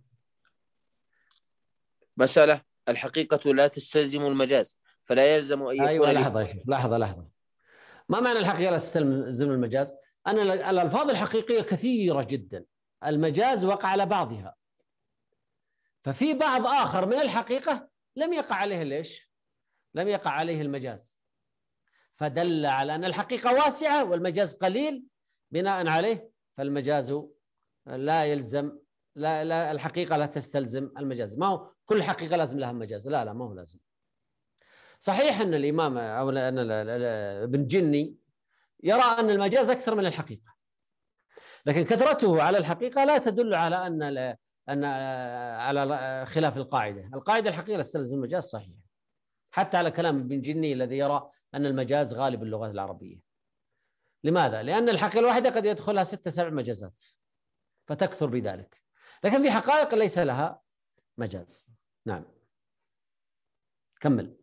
مسألة الحقيقة لا تستلزم المجاز، فلا يلزم أن يكون أيوة، لحظة يا شيخ، لحظة. ما معنى الحقيقة لا تستلزم المجاز؟ أن الألفاظ الحقيقية كثيرة جدا، المجاز وقع على بعضها، ففي بعض آخر من الحقيقة لم يقع عليه ليش؟ لم يقع عليه المجاز، فدل على أن الحقيقة واسعة والمجاز قليل، بناء عليه فالمجاز لا يلزم، لا الحقيقة لا تستلزم المجاز. ما هو كل حقيقة لازم لها مجاز، لا ما هو لازم. صحيح أن الإمام أو أن ابن جني يرى أن المجاز أكثر من الحقيقة، لكن كثرته على الحقيقة لا تدل على أن على خلاف القاعدة الحقيقة لا تستلزم المجاز، صحيح، حتى على كلام ابن جني الذي يرى أن المجاز غالب اللغات العربية. لماذا؟ لأن الحقيقة الواحدة قد يدخلها 6-7 مجازات فتكثر بذلك، لكن في حقائق ليس لها مجاز. نعم، كمل.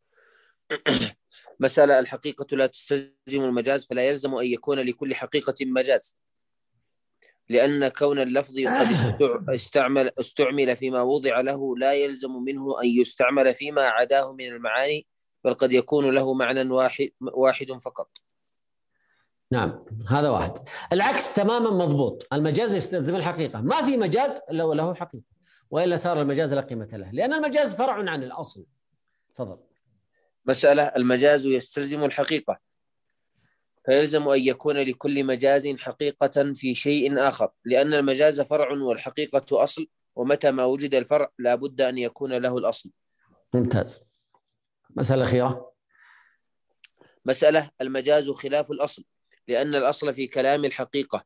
مسألة الحقيقة لا تستلزم المجاز، فلا يلزم أن يكون لكل حقيقة مجاز، لأن كون اللفظ قد استعمل فيما وضع له لا يلزم منه أن يستعمل فيما عداه من المعاني، بل قد يكون له معنى واحد فقط. نعم، هذا واحد. العكس تماما مضبوط، المجاز يستلزم الحقيقة، ما في مجاز إلا وله حقيقة، وإلا صار المجاز لا قيمة له، لأن المجاز فرع عن الأصل. تفضل. مسألة المجاز يستلزم الحقيقة، فيلزم أن يكون لكل مجاز حقيقة في شيء آخر، لأن المجاز فرع والحقيقة أصل، ومتى ما وجد الفرع لا بد أن يكون له الأصل. ممتاز. مسألة أخيرة. مسألة المجاز خلاف الأصل، لأن الأصل في كلام الحقيقة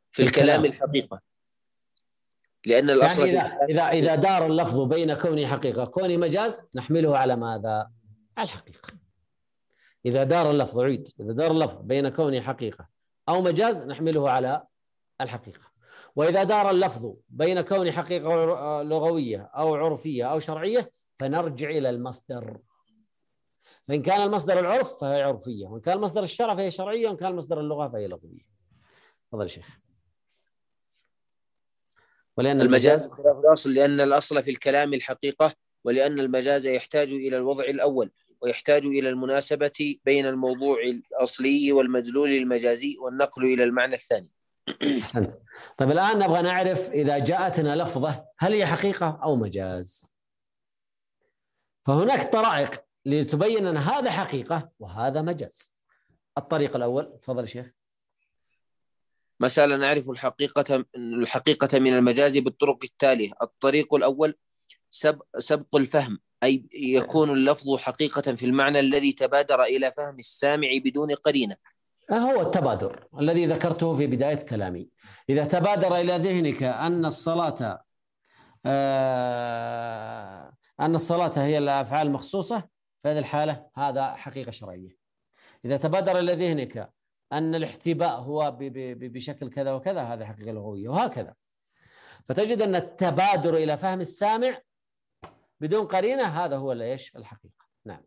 لأن الأصل يعني إذا دار اللفظ بين كونه حقيقة كونه مجاز نحمله على ماذا؟ على الحقيقة. إذا دار اللفظ بين كونه حقيقة أو مجاز نحمله على الحقيقة. وإذا دار اللفظ بين كونه حقيقة لغوية أو عرفية أو شرعية فنرجع إلى المصدر، فإن كان المصدر العرف فهي عرفية، وإن كان المصدر الشرع فهي شرعية، وإن كان المصدر اللغة فهي لغوية. تفضل شيخ. ولأن المجاز خلاف الأصل، لأن الأصل في الكلام الحقيقة، ولأن المجاز يحتاج إلى الوضع الأول، ويحتاج إلى المناسبة بين الموضوع الأصلي والمدلول المجازي والنقل إلى المعنى الثاني. أحسنت. طيب الآن نبغى نعرف إذا جاءتنا لفظة هل هي حقيقة أو مجاز؟ فهناك طرائق لتبين أن هذا حقيقة وهذا مجاز. الطريق الأول، تفضل شيخ. مثلا نعرف الحقيقة من المجاز بالطرق التالية. الطريق الأول سبق الفهم، أي يكون اللفظ حقيقة في المعنى الذي تبادر إلى فهم السامع بدون قرينة. هو التبادر الذي ذكرته في بداية كلامي. إذا تبادر إلى ذهنك أن الصلاة هي الأفعال المخصوصة، في هذه الحالة هذا حقيقة شرعية. إذا تبادر إلى ذهنك أن الاحتباء هو بشكل كذا وكذا، هذه حقيقة لغوية، وهكذا. فتجد أن التبادر إلى فهم السامع بدون قرينة هذا هو ايش الحقيقة. نعم،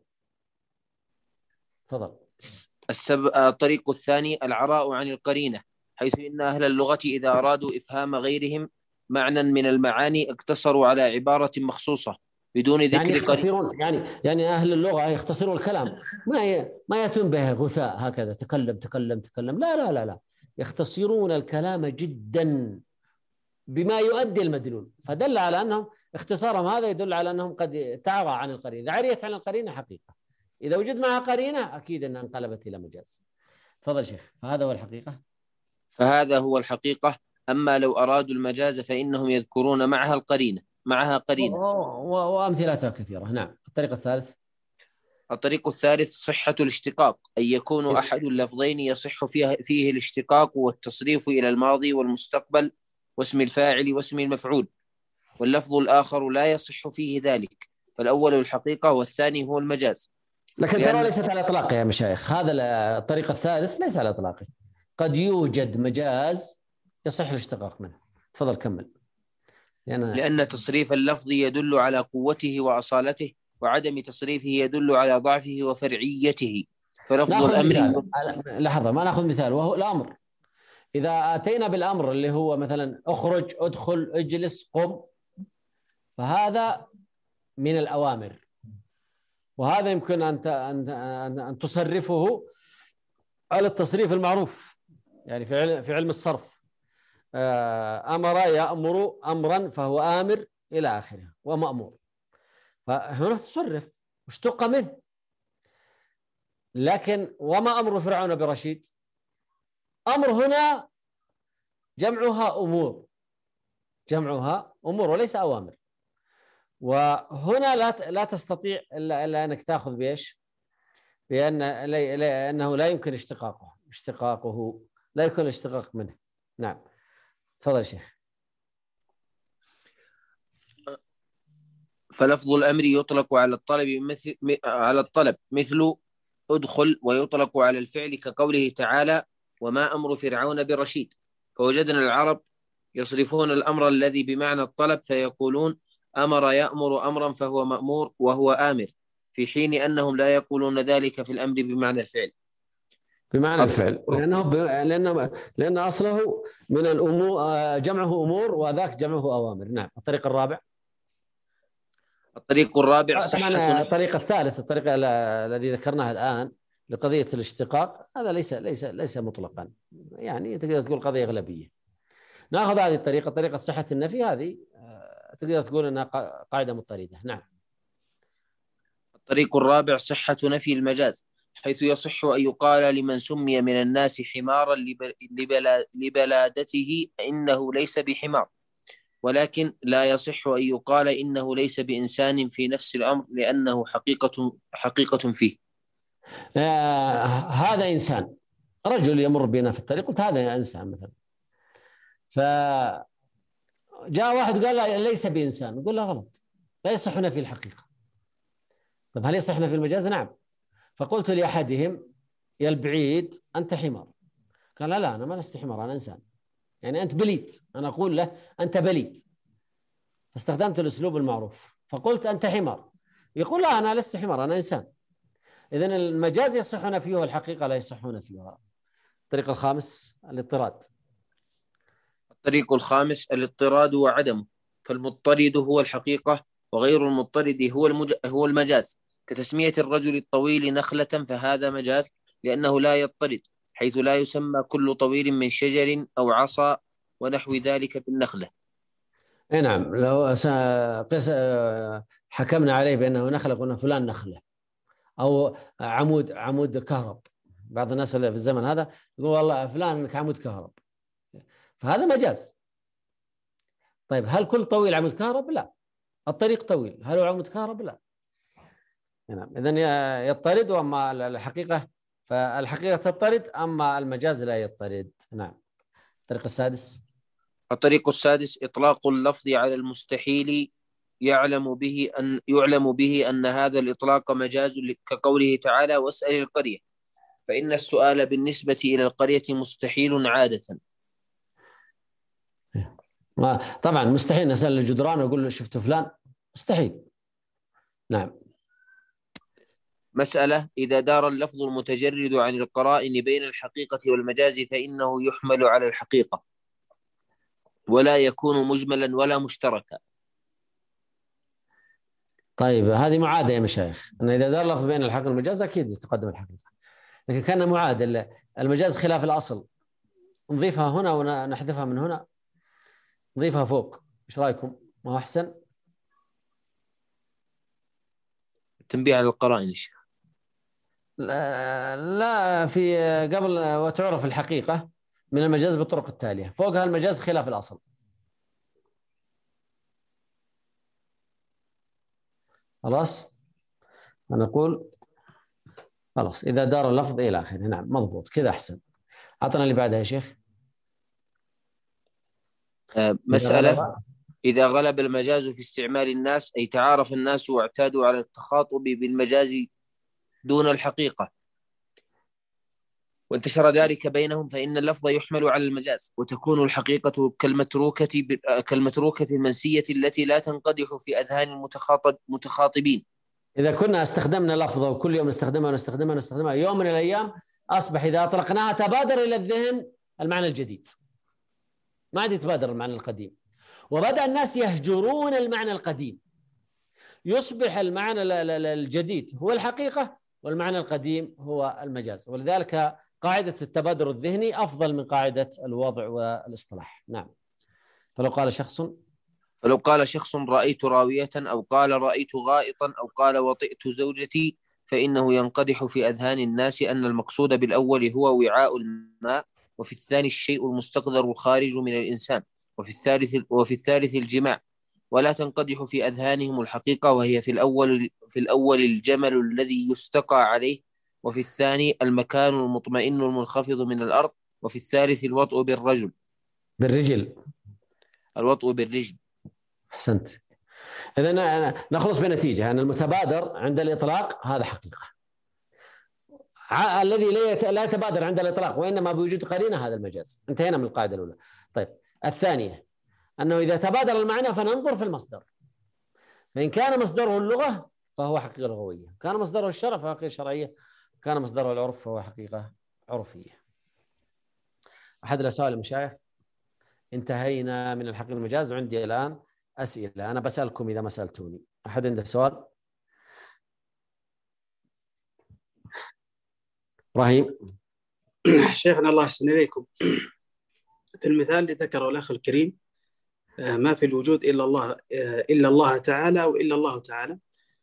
تفضل. الطريق الثاني العراء عن القرينة، حيث إن أهل اللغة إذا أرادوا إفهام غيرهم معنى من المعاني اقتصروا على عبارة مخصوصة بدون ذكر يعني يختصرون، يعني أهل اللغة يختصرون الكلام، ما يأتون به غثاء هكذا تكلم تكلم تكلم، لا لا لا لا، يختصرون الكلام جدا بما يؤدي المدلول. فدل على أنهم اختصارهم هذا يدل على أنهم قد تعرى عن القرينة. إذا عريت عن القرينة حقيقة، إذا وجد معها قرينة أكيد أنها انقلبت إلى مجاز. تفضل شيخ. فهذا هو الحقيقة. أما لو أرادوا المجاز فإنهم يذكرون معها قرينة وأمثلتها كثيرة. نعم. الطريق الثالث صحة الاشتقاق، أن يكون أحد اللفظين يصح فيه الاشتقاق والتصريف إلى الماضي والمستقبل واسم الفاعل واسم المفعول، واللفظ الآخر لا يصح فيه ذلك، فالأول الحقيقة والثاني هو المجاز. لكن ترى ليست على إطلاقه يا مشايخ، هذا الطريق الثالث ليس على إطلاقه، قد يوجد مجاز يصح الاشتقاق منه. تفضل كمل. لأن تصريف اللفظ يدل على قوته وأصالته، وعدم تصريفه يدل على ضعفه وفرعيته. فلفظ الأمر لحظة، ما نأخذ مثال وهو الأمر. إذا أتينا بالأمر اللي هو مثلا اخرج، ادخل، اجلس، قم، فهذا من الأوامر، وهذا يمكن أن تصرفه على التصريف المعروف، يعني في علم الصرف، أمر يأمر أمرا فهو آمر إلى آخره ومأمور، فهنا تصرف واشتق منه. لكن وما أمر فرعون برشيد؟ أمر هنا جمعها أمور وليس أوامر. وهنا لا تستطيع إلا أنك تأخذ بإيش؟ لأنه لا يمكن اشتقاقه لا يكون الاشتقاق منه. نعم، تفضل يا شيخ. فلفظ الأمر يطلق على الطلب مثل ادخل، ويطلق على الفعل كقوله تعالى وما أمر فرعون برشيد. فوجدنا العرب يصرفون الأمر الذي بمعنى الطلب فيقولون أمر يأمر أمرا فهو مأمور وهو آمر، في حين أنهم لا يقولون ذلك في الأمر بمعنى الفعل. لأن أصله من الأمور، جمعه أمور وذاك جمعه أوامر. نعم. الطريق الرابع الطريق الثالث، الطريق الذي ذكرناه الآن لقضية الاشتقاق، هذا ليس مطلقا، يعني تقدر تقول قضية أغلبية. نأخذ هذه طريقة صحة النفي، هذه تقدر تقول أنها قاعدة مضطردة. نعم. الطريق الرابع صحة نفي المجاز، حيث يصح أن يقال لمن سمي من الناس حمارا لبلادته إنه ليس بحمار، ولكن لا يصح أن يقال إنه ليس بإنسان في نفس الأمر لأنه حقيقة فيه. هذا إنسان، رجل يمر بنا في الطريق، قلت هذا إنسان مثلا، فجاء واحد قال ليس بإنسان، نقول له غلط، لا يصح نفي الحقيقة. طب هل يصح نفي المجاز؟ نعم. فقلت لأحدهم يا البعيد أنت حمار، قال لا أنا ما لست حمار، أنا إنسان، يعني أنت بليد، أنا أقول له أنت بليد، فاستخدمت الأسلوب المعروف، فقلت أنت حمار، يقول لا أنا لست حمار، أنا إنسان. إذن المجاز يصح نفيه والحقيقة لا يصح نفيها. الطريق الخامس الاضطراد. الطريق الخامس الاضطراد وعدمه، فالمضطرد هو الحقيقة وغير المضطرد هو المجاز، كتسمية الرجل الطويل نخلة، فهذا مجاز لأنه لا يضطرد، حيث لا يسمى كل طويل من شجر أو عصا ونحو ذلك في النخلة. نعم. لو حكمنا عليه بأنه نخلة قلنا فلان نخلة، أو عمود كهرب، بعض الناس في الزمن هذا يقول والله فلان إنك عمود كهرب، فهذا مجاز. طيب هل كل طويل عمود كهرب؟ لا. الطريق طويل، هل هو عمود كهرب؟ لا. نعم. إذن يضطرد، وأما الحقيقة فالحقيقة تضطرد، أما المجاز لا يضطرد. نعم. الطريق السادس. الطريق السادس إطلاق اللفظ على المستحيل يعلم به أن هذا الإطلاق مجاز، كقوله تعالى: واسأل القرية، فإن السؤال بالنسبة إلى القرية مستحيل عادة. طبعا مستحيل نسأل الجدران ويقول له شفت فلان، مستحيل. نعم. مسألة: إذا دار اللفظ المتجرد عن القرائن بين الحقيقة والمجاز فإنه يحمل على الحقيقة ولا يكون مجملا ولا مشتركا. طيب هذه معادة يا مشايخ، أن إذا دار اللفظ بين الحق والمجاز أكيد تقدم الحقيقة، لكن كان معادل المجاز خلاف الأصل، نضيفها هنا ونحذفها من هنا، نضيفها فوق. إيش رأيكم؟ ما هو أحسن؟ تنبيه على القرائن يا شيخ. لا في قبل وتعرف الحقيقة من المجاز بالطرق التالية، فوقها المجاز خلاف الأصل. خلاص نقول خلاص إذا دار اللفظ إلى آخره. نعم مضبوط كذا أحسن. أعطنا اللي بعدها يا شيخ. مسألة: إذا غلب المجاز في استعمال الناس، أي تعارف الناس واعتادوا على التخاطب بالمجاز دون الحقيقة وانتشر ذلك بينهم، فإن اللفظ يحمل على المجاز وتكون الحقيقة كالمتروكة المنسية التي لا تنقدح في أذهان المتخاطبين. إذا كنا استخدمنا لفظة وكل يوم نستخدمها يوم من الأيام، أصبح إذا أطلقناها تبادر إلى الذهن المعنى الجديد، ما عاد يتبادر المعنى القديم، وبدأ الناس يهجرون المعنى القديم، يصبح المعنى الجديد هو الحقيقة والمعنى القديم هو المجاز. ولذلك قاعدة التبادر الذهني أفضل من قاعدة الوضع والاصطلاح. نعم. فلو قال شخص رأيت راوية، أو قال رأيت غائطا، أو قال وطئت زوجتي، فإنه ينقدح في أذهان الناس أن المقصود بالأول هو وعاء الماء، وفي الثاني الشيء المستقذر الخارج من الإنسان، وفي الثالث الجماع، ولا تنقدح في أذهانهم الحقيقة، وهي في الأول الجمل الذي يستقى عليه، وفي الثاني المكان المطمئن المنخفض من الأرض، وفي الثالث الوطء بالرجل. أحسنت. إذا نخلص بنتيجة أن المتبادر عند الإطلاق هذا حقيقة، الذي لا يتبادر عند الإطلاق وإنما بوجود قرينة هذا المجاز. انتهينا من القاعدة الأولى. طيب الثانية أنه إذا تبادر المعنى فننظر في المصدر، فإن كان مصدره اللغة فهو حقيقة لغوية، كان مصدره الشرع فهو حقيقة شرعية، كان مصدره العرف فهو حقيقة عرفية. أحد الأسئلة المشايخ؟ انتهينا من الحقيقة المجاز، وعندي الآن أسئلة، أنا بسألكم إذا ما سألتوني. أحد عنده سؤال؟ إبراهيم. شيخنا الله يحسن إليكم، في المثال اللي ذكره الأخ الكريم ما في الوجود إلا الله تعالى وإلا الله تعالى،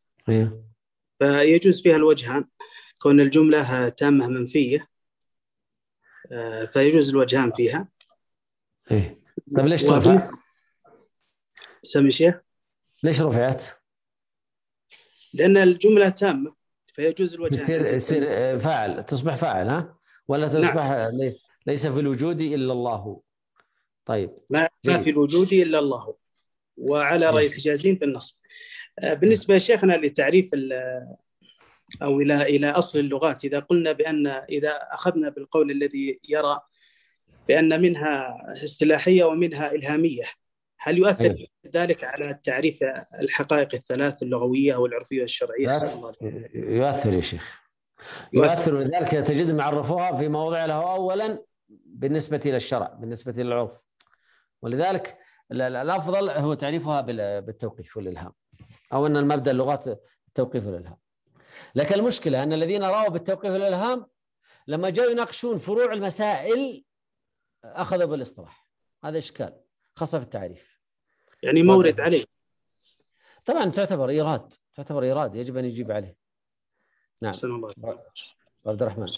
فيجوز فيها الوجهان، كون الجملة تامة منفية فيجوز الوجهان فيها. طيب ليش ترفع؟ سمي شيخ. ليش رفعت؟ لأن الجملة تامة فيجوز الوجهان. يصير فاعل، تصبح فاعل ها؟ ولا تصبح نعم. ليس في الوجود إلا الله. طيب ما في الوجود إلا الله، وعلى رأي الحجازين في النص. بالنسبة يا شيخنا للتعريف أو إلى أصل اللغات، إذا قلنا إذا أخذنا بالقول الذي يرى بأن منها اصطلاحية ومنها إلهامية، هل يؤثر ذلك على تعريف الحقائق الثلاث اللغوية والعرفية والشرعية؟ يؤثر يا شيخ، يؤثر. ولذلك تجد عرفوها في موضع له أولا بالنسبة إلى الشرع، بالنسبة إلى العرف، ولذلك الأفضل هو تعريفها بالتوقيف والإلهام، أو أن المبدأ اللغات التوقيف والإلهام. لكن المشكلة أن الذين رأوا بالتوقيف والإلهام لما جاءوا يناقشون فروع المسائل أخذوا بالاصطلاح، هذا إشكال خاصة في التعريف، يعني مورد عليه. طبعا تعتبر إيراد يجب أن يجيب عليه. نعم. عبد الرحمن.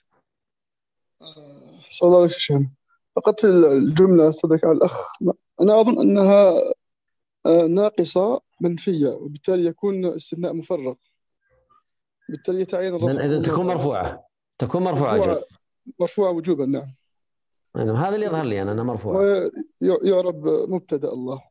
صلى الله عليه وسلم. فقط في الجملة صدق على الأخ، أنا أظن أنها ناقصة منفية، وبالتالي يكون استثناء مفرغ. بالتالي يتعين الرفع. إذا تكون مرفوعة أجل. مرفوعة وجوبا. نعم. يعني هذا اللي يظهر لي أنا مرفوعة. ويعرب مبتدأ الله.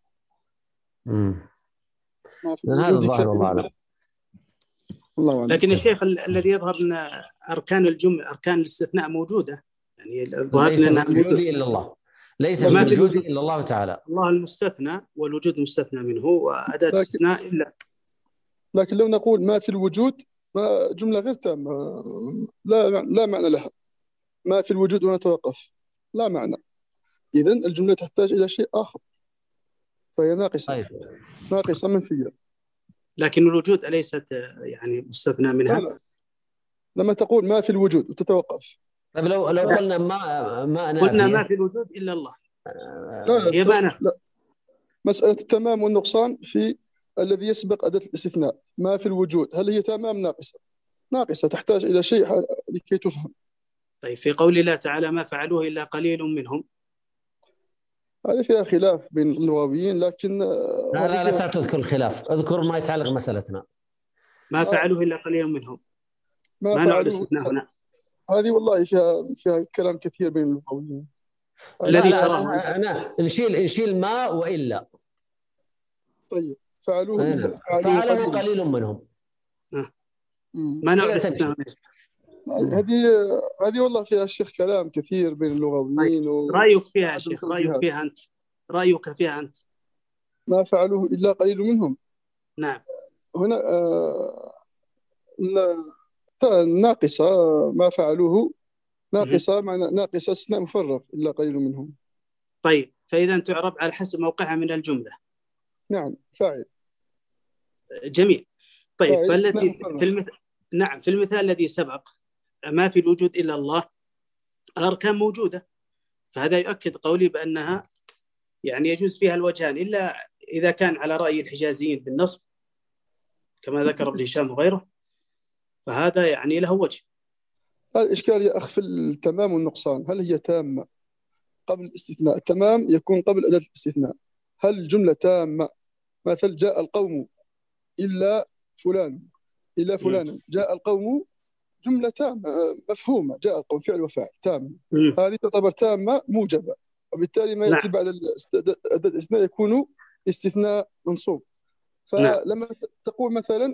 ما في هذا الظاهر والله أعلم. لكن يا شيخ الذي يظهر أن أركان الجملة، أركان الاستثناء موجودة، يعني الظاهر ليس بوجودي إلا الله، ليس بوجودي إلا الله تعالى. الله المستثنى والوجود مستثنى منه، وأداة استثناء إلا. لكن لو نقول ما في الوجود، ما جملة غير تامة، لا معنى لها. ما في الوجود ونتوقف، لا معنى. إذن الجملة تحتاج إلى شيء آخر، فهي ناقصة. طيب. ناقصة منفية. لكن الوجود أليست يعني مستثنى منها؟ لا. لما تقول ما في الوجود وتتوقف. طيب لو قلنا ما قلنا ما في الوجود إلا الله. لا. مسألة التمام والنقصان في الذي يسبق أداة الاستثناء. ما في الوجود هل هي تمام ناقصة؟ ناقصة، تحتاج إلى شيء لكي تفهم. طيب في قول الله تعالى ما فعلوه إلا قليل منهم، هذه فيها خلاف بين اللغويين، لكن لا تذكر الخلاف، اذكر ما يتعلق بمسألتنا. ما فعلوه إلا قليل منهم، ما نوع الاستثناء هنا؟ هذه والله فيها كلام كثير بين اللغويين. أنا نشيل ما وإلا. طيب فعلوه قليل منهم. ما نوع الاستثناء؟ هذه والله فيها الشيخ كلام كثير بين اللغويين. رأيك فيها يا شيخ؟ رأيك فيها أنت؟ ما فعلوه إلا قليل منهم. نعم. هنا ناقصة. ما فعلوه ناقصة، معنى ناقصة استثناء مفرغ إلا قليل منهم. طيب فإذا تعرب على حسب موقعها من الجملة. نعم فاعل. جميل. طيب فالتي في المثال الذي سبق ما في الوجود إلا الله، الأركان موجودة، فهذا يؤكد قولي بأنها يعني يجوز فيها الوجهان، إلا إذا كان على رأي الحجازيين بالنصب كما ذكر ابن هشام وغيره، فهذا يعني له وجه. الإشكال يا أخ في التمام والنقصان، هل هي تامة قبل الاستثناء؟ التمام يكون قبل أداة الاستثناء. هل الجملة تامة؟ مثل جاء القوم إلا فلان، إلا فلانا. جاء القوم جملة تامة مفهومة، جاء القوم فعل وفاعل تامة، هذه تعتبر تامة موجبة، وبالتالي ما يأتي بعد أداة الاستثناء يكون استثناء منصوب. فلما تقول مثلا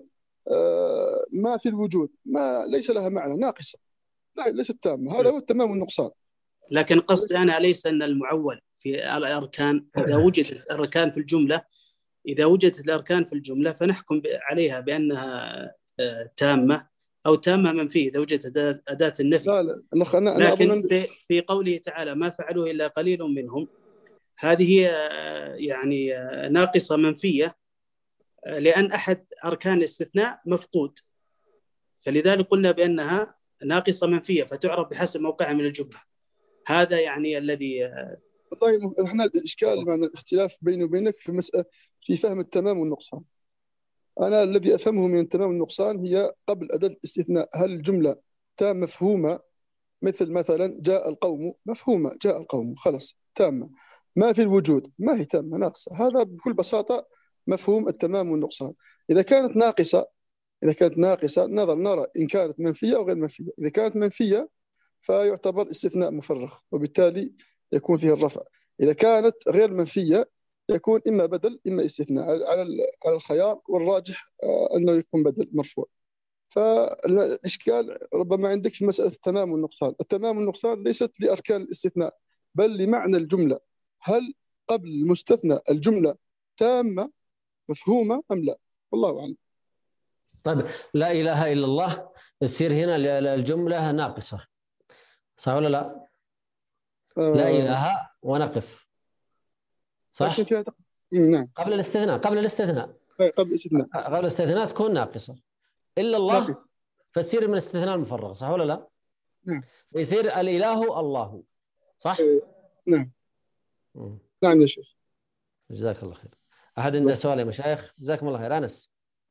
ما في الوجود، ما ليس لها معنى، ناقصة، لا ليست تامة. هذا هو التمام والنقصان. لكن قصدي أنا ليس أن المعول في الأركان إذا وجدت الأركان في الجملة، إذا وجدت الأركان في الجملة فنحكم عليها بأنها تامة أو تامة منفية إذا وجدت أداة النفي. أنا لكن في قوله تعالى ما فعلوه إلا قليل منهم، هذه يعني ناقصة منفية، لأن أحد أركان الاستثناء مفقود، فلذلك قلنا بأنها ناقصة منفية فتعرف بحسب موقعها من الجملة. هذا يعني الذي والله احنا الإشكال مع الاختلاف بيني وبينك في مسألة في فهم التمام والنقصان. أنا الذي أفهمه من التمام والنقصان هي قبل أداة الاستثناء. هل الجملة تامة مفهومة؟ مثلا جاء القوم مفهومة، جاء القوم خلاص تامة. ما في الوجود ما هي تامة، ناقصة. هذا بكل بساطة مفهوم التمام والنقصان. إذا كانت ناقصة نرى إن كانت منفية أو غير منفية. إذا كانت منفية فيعتبر استثناء مفرغ، وبالتالي يكون فيه الرفع. إذا كانت غير منفية يكون إما بدل إما استثناء على الخيار، والراجح أنه يكون بدل مرفوع. فالإشكال ربما عندك في مسألة التمام والنقصان. التمام والنقصان ليست لأركان الاستثناء بل لمعنى الجملة. هل قبل المستثنى الجملة تامة مفهومة أم لا؟ والله أعلم. طيب لا إله إلا الله تصير هنا الجملة ناقصة، صح ولا لا؟ لا إله ونقف، صح؟ نعم. قبل الاستثناء قبل الاستثناء تكون ناقصة. إلا الله فتصير من الاستثناء المفرغ، صح ولا لا؟ نعم. فيصير الإله الله، صح؟ نعم. نعم يا شيخ. جزاك الله خير. أحد عنده سؤال يا مشايخ؟ جزاكم الله خير. أنس.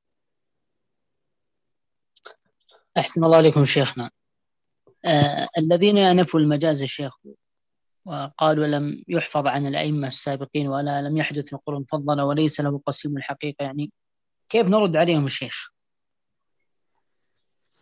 أحسن الله عليكم شيخنا. الذين نفوا المجاز الشيخ وقالوا لم يحفظ عن الأئمة السابقين ولا لم يحدث في القرون المفضلة وليس له قسيم الحقيقة، يعني كيف نرد عليهم الشيخ؟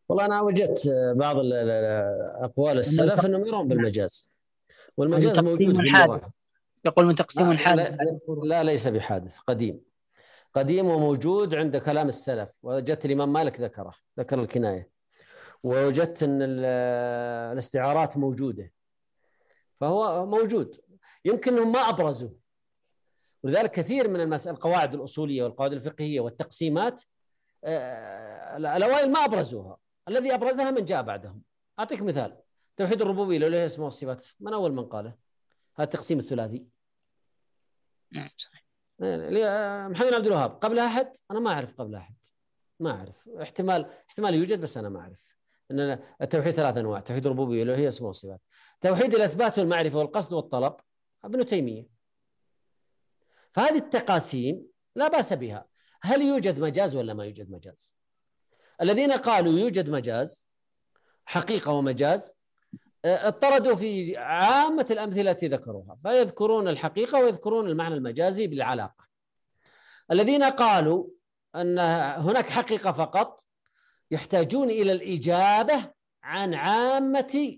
والله أنا وجدت بعض أقوال السلف أنهم يرون بالمجاز، والمجاز موجود في حادث، اللغة. يقول من تقسيم حادث. لا ليس بحادث، قديم وموجود عند كلام السلف. وجدت الإمام مالك ذكر الكناية، ووجدت أن الاستعارات موجودة، فهو موجود، يمكن ما أبرزوا. ولذلك كثير من القواعد الأصولية والقواعد الفقهية والتقسيمات الأوائل ما أبرزوها، الذي أبرزها من جاء بعدهم. أعطيك مثال: توحيد الربوبية لو له اسمه والصفات، من أول من قاله؟ هذا التقسيم الثلاثي. نعم صحيح. محمد بن عبد الوهاب قبل أحد؟ أنا ما أعرف قبل أحد، ما أعرف. احتمال يوجد، بس أنا ما أعرف. أن التوحيد 3 أنواع: توحيد الربوبية لو هي اسمه والصفات، توحيد الإثبات والمعرفة والقصد والطلب ابن تيمية. فهذه التقاسيم لا بأس بها. هل يوجد مجاز ولا ما يوجد مجاز؟ الذين قالوا يوجد مجاز، حقيقة ومجاز، اضطردوا في عامة الأمثلة التي ذكروها، فيذكرون الحقيقة ويذكرون المعنى المجازي بالعلاقة. الذين قالوا أن هناك حقيقة فقط يحتاجون إلى الإجابة عن عامة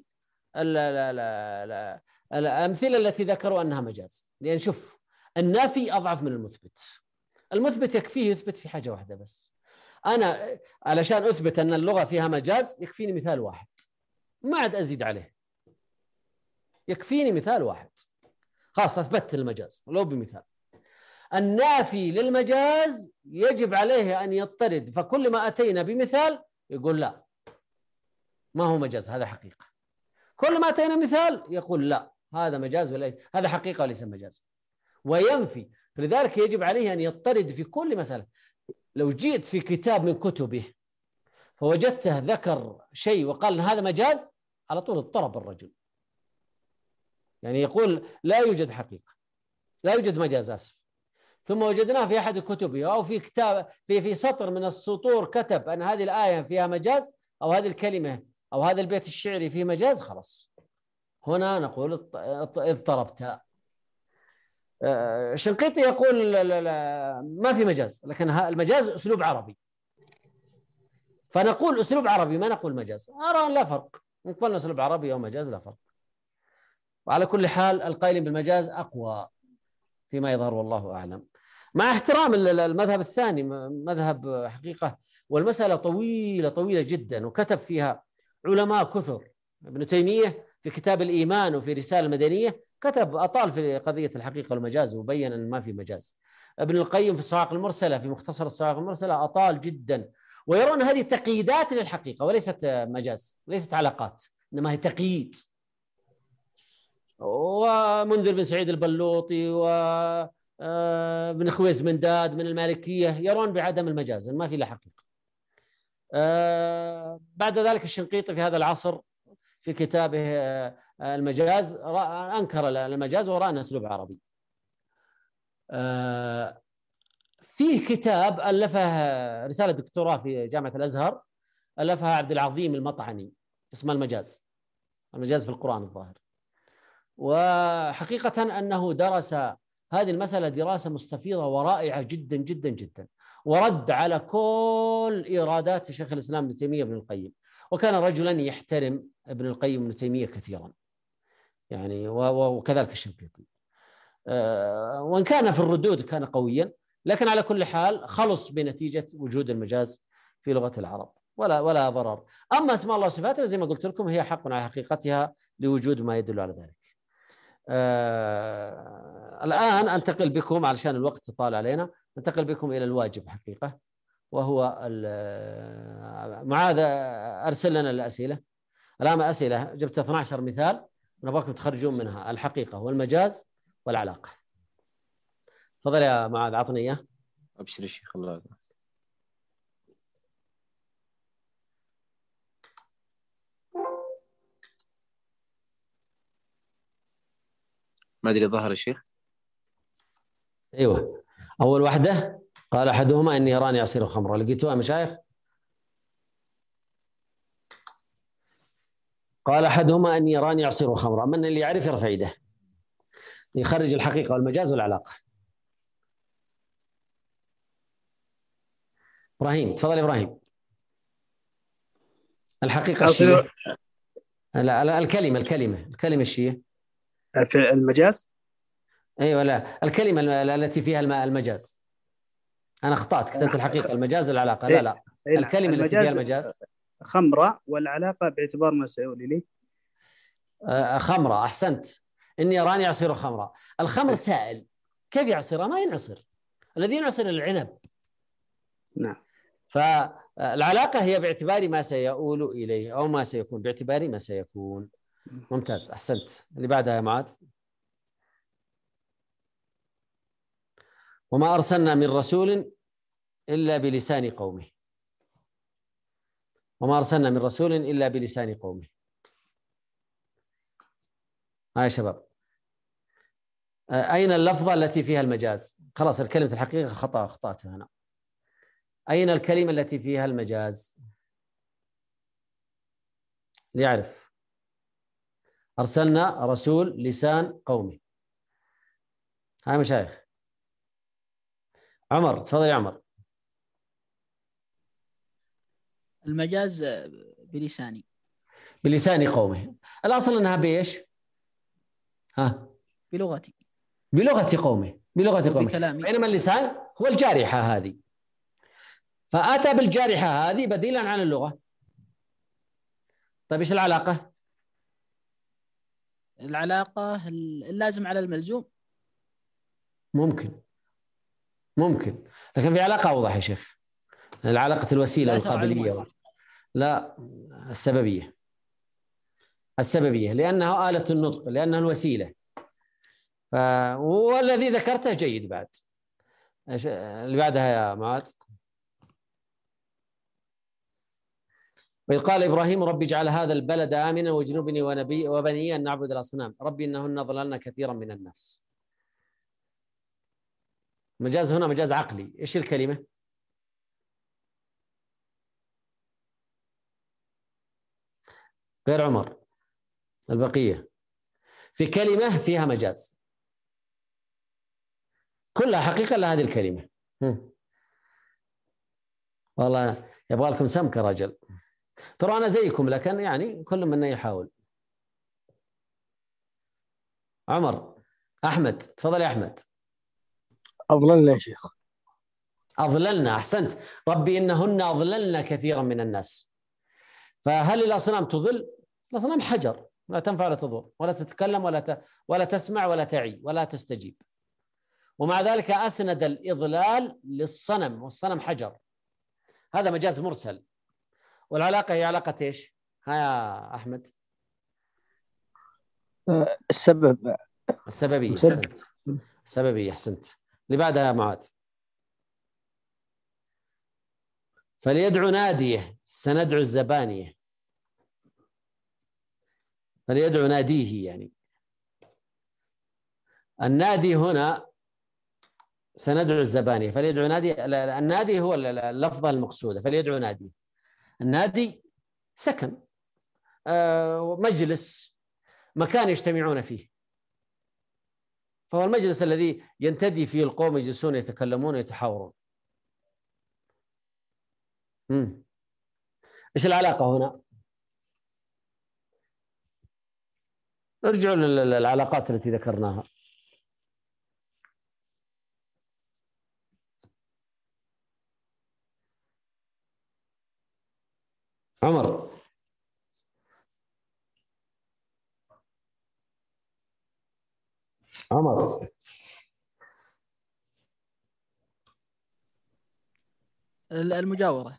الأمثلة التي ذكروا أنها مجاز. لأن شوف، النافي أضعف من المثبت. المثبت يكفيه يثبت في حاجة واحدة بس. أنا علشان أثبت أن اللغة فيها مجاز يكفيني مثال واحد، ما عاد أزيد عليه، يكفيني مثال واحد خلاص أثبت المجاز ولو بمثال. النافي للمجاز يجب عليه أن يضطرد، فكل ما أتينا بمثال يقول لا ما هو مجاز، هذا حقيقة. كل ما أتينا مثال يقول لا هذا مجاز ولا هذا حقيقة وليس مجاز، وينفي. فلذلك يجب عليه أن يضطرد في كل مسألة. لو جئت في كتاب من كتبه فوجدته ذكر شيء وقال هذا مجاز، على طول اضطرب الرجل، يعني يقول لا يوجد حقيقة، لا يوجد مجاز، آسف. ثم وجدناه في أحد كتبه أو في كتاب في سطر من السطور كتب أن هذه الآية فيها مجاز، أو هذه الكلمة أو هذا البيت الشعري فيه مجاز، خلاص هنا نقول اضطربت. شنقيطي يقول لا ما في مجاز، لكن المجاز أسلوب عربي، فنقول أسلوب عربي ما نقول مجاز. أرى لا فرق، إن قلنا أسلوب عربي أو مجاز لا فرق. وعلى كل حال القائل بالمجاز أقوى فيما يظهر والله أعلم، مع احترام المذهب الثاني مذهب حقيقة. والمسألة طويلة جدا، وكتب فيها علماء كثر. ابن تيمية في كتاب الإيمان وفي رسالة مدنية كتب أطال في قضية الحقيقة والمجاز وبين أن ما في مجاز. ابن القيم في الصواعق المرسلة، في مختصر الصواعق المرسلة، أطال جدا، ويرون هذه تقييدات للحقيقة وليست مجاز، ليست علاقات، إنما هي تقييد. ومنذر بن سعيد البلوطي وابن خويز منداد من المالكية يرون بعدم المجاز، ما في له حقيقة. بعد ذلك الشنقيطي في هذا العصر في كتابه المجاز أنكر المجاز ورأى أنه أسلوب عربي. فيه كتاب ألفه، رسالة دكتوراه في جامعة الأزهر، ألفها عبد العظيم المطعني، اسمها المجاز في القرآن الظاهر. وحقيقة أنه درس هذه المسألة دراسة مستفيضة ورائعة جدا جدا جدا، ورد على كل إيرادات شيخ الإسلام ابن تيمية ابن القيم. وكان رجلا يحترم ابن القيم ابن تيمية كثيرا يعني، وكذلك الشنقيطي، وإن كان في الردود كان قويا، لكن على كل حال خلص بنتيجة وجود المجاز في لغة العرب ولا ضرر. أما اسماء الله وصفاته زي ما قلت لكم هي حق على حقيقتها لوجود ما يدل على ذلك. الآن أنتقل بكم علشان الوقت طال علينا، ننتقل بكم إلى الواجب حقيقة، وهو معاذ أرسل لنا الأسئلة. الآن أسئلة جبت 12 مثال ونبغاكم تخرجون منها الحقيقة والمجاز والعلاقة. تفضل يا معاذ، عطني إياه. أبشر يا شيخ. الله ما أدري ظهر الشيخ. أيوة، أول واحدة قال أحدهما إني أراني عصير خمرة، لقيتوها مشايخ؟ قال أحدهما إني أراني عصير خمرة، من اللي يعرف يرفع يده يخرج الحقيقة والمجاز والعلاقة. إبراهيم، تفضل إبراهيم. الحقيقة الشيء. لا الكلمة الشيء في المجاز. ايوه لا الكلمة التي فيها المجاز. انا اخطأت كتبت الحقيقة المجاز والعلاقة. لا الكلمة التي فيها المجاز خمرة، والعلاقة باعتبار ما سيقول لي. خمرة. أحسنت. إني أراني يعصر خمرة. الخمر سائل، كيف يعصر؟ ما ينعصر، الذي ينعصر العنب. نعم. فالعلاقة هي باعتبار ما سيؤول إليه أو ما سيكون، باعتبار ما سيكون. ممتاز، أحسنت. اللي بعدها يا معاذ. وما أرسلنا من رسول إلا بلسان قومه. وما أرسلنا من رسول إلا بلسان قومه. يا شباب، أين اللفظة التي فيها المجاز؟ خلاص الكلمة الحقيقة أخطأت هنا. أين الكلمة التي فيها المجاز؟ ليعرف. أرسلنا رسول لسان قومه. هاي مشايخ. عمر تفضل يا عمر. المجاز بلسان قومه. الأصل أنها بإيش؟ بلغة قومه. بينما اللسان هو الجارحة هذه، فأتى بالجارحة هذه بديلا عن اللغة. طيب إيش العلاقة؟ اللازم على الملزوم. ممكن، لكن في علاقة أوضح يا شيخ. العلاقة الوسيلة القابلية. لا، السببية لأنها آلة النطق، لأنها الوسيلة. والذي ذكرته جيد. بعد اللي بعدها يا معاذ. وإذ قال إبراهيم رب اجعل هذا البلد آمنا واجنبني وبني أن نعبد الأصنام ربي إنهن ضللن كثيرا من الناس. مجاز هنا مجاز عقلي. إيش الكلمة؟ غير عمر البقية. في كلمة فيها مجاز كلها حقيقة لهذه الكلمة. والله يبغى لكم سمك رجل. ترى أنا زيكم، لكن يعني كل منا يحاول. عمر. أحمد تفضل يا أحمد. أضللنا يا شيخ. أضللنا، أحسنت. ربي إنهن أضللن كثيرا من الناس. فهل الأصنام تضل؟ الأصنام حجر، لا تنفع ولا تضر، ولا تتكلم ولا تسمع ولا تعي ولا تستجيب. ومع ذلك أسند الإضلال للصنم، والصنم حجر. هذا مجاز مرسل. والعلاقة هي علاقة إيش؟ ها يا أحمد. السببية. أحسنت. السببية. أحسنت. اللي بعدها يا معاذ. فليدعو ناديه سندعو الزبانية. فليدعو ناديه، يعني النادي هنا سندعو الزبانية. فليدعو نادي. النادي هو اللفظة المقصودة. فليدعو نادي. النادي سكن، مجلس، مكان يجتمعون فيه. فهو المجلس الذي ينتدي فيه القوم، يجلسون يتكلمون ويتحاورون. ايش العلاقة هنا؟ ارجعوا للعلاقات التي ذكرناها. عمر. المجاورة.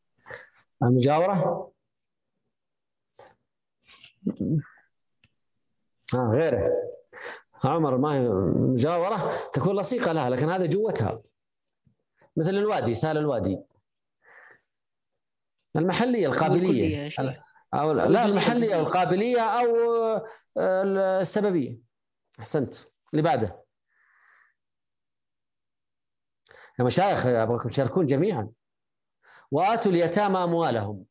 غيره. عمر ما هي مجاورة، تكون لصيقة لها، لكن هذا جوتها. مثل الوادي، سال الوادي. المحلية القابلية أو لا المحلية القابلية أو السببية. أحسنت. اللي بعده يا مشايخ، أبغاكم تشاركون جميعا. وآتوا اليتامى أموالهم.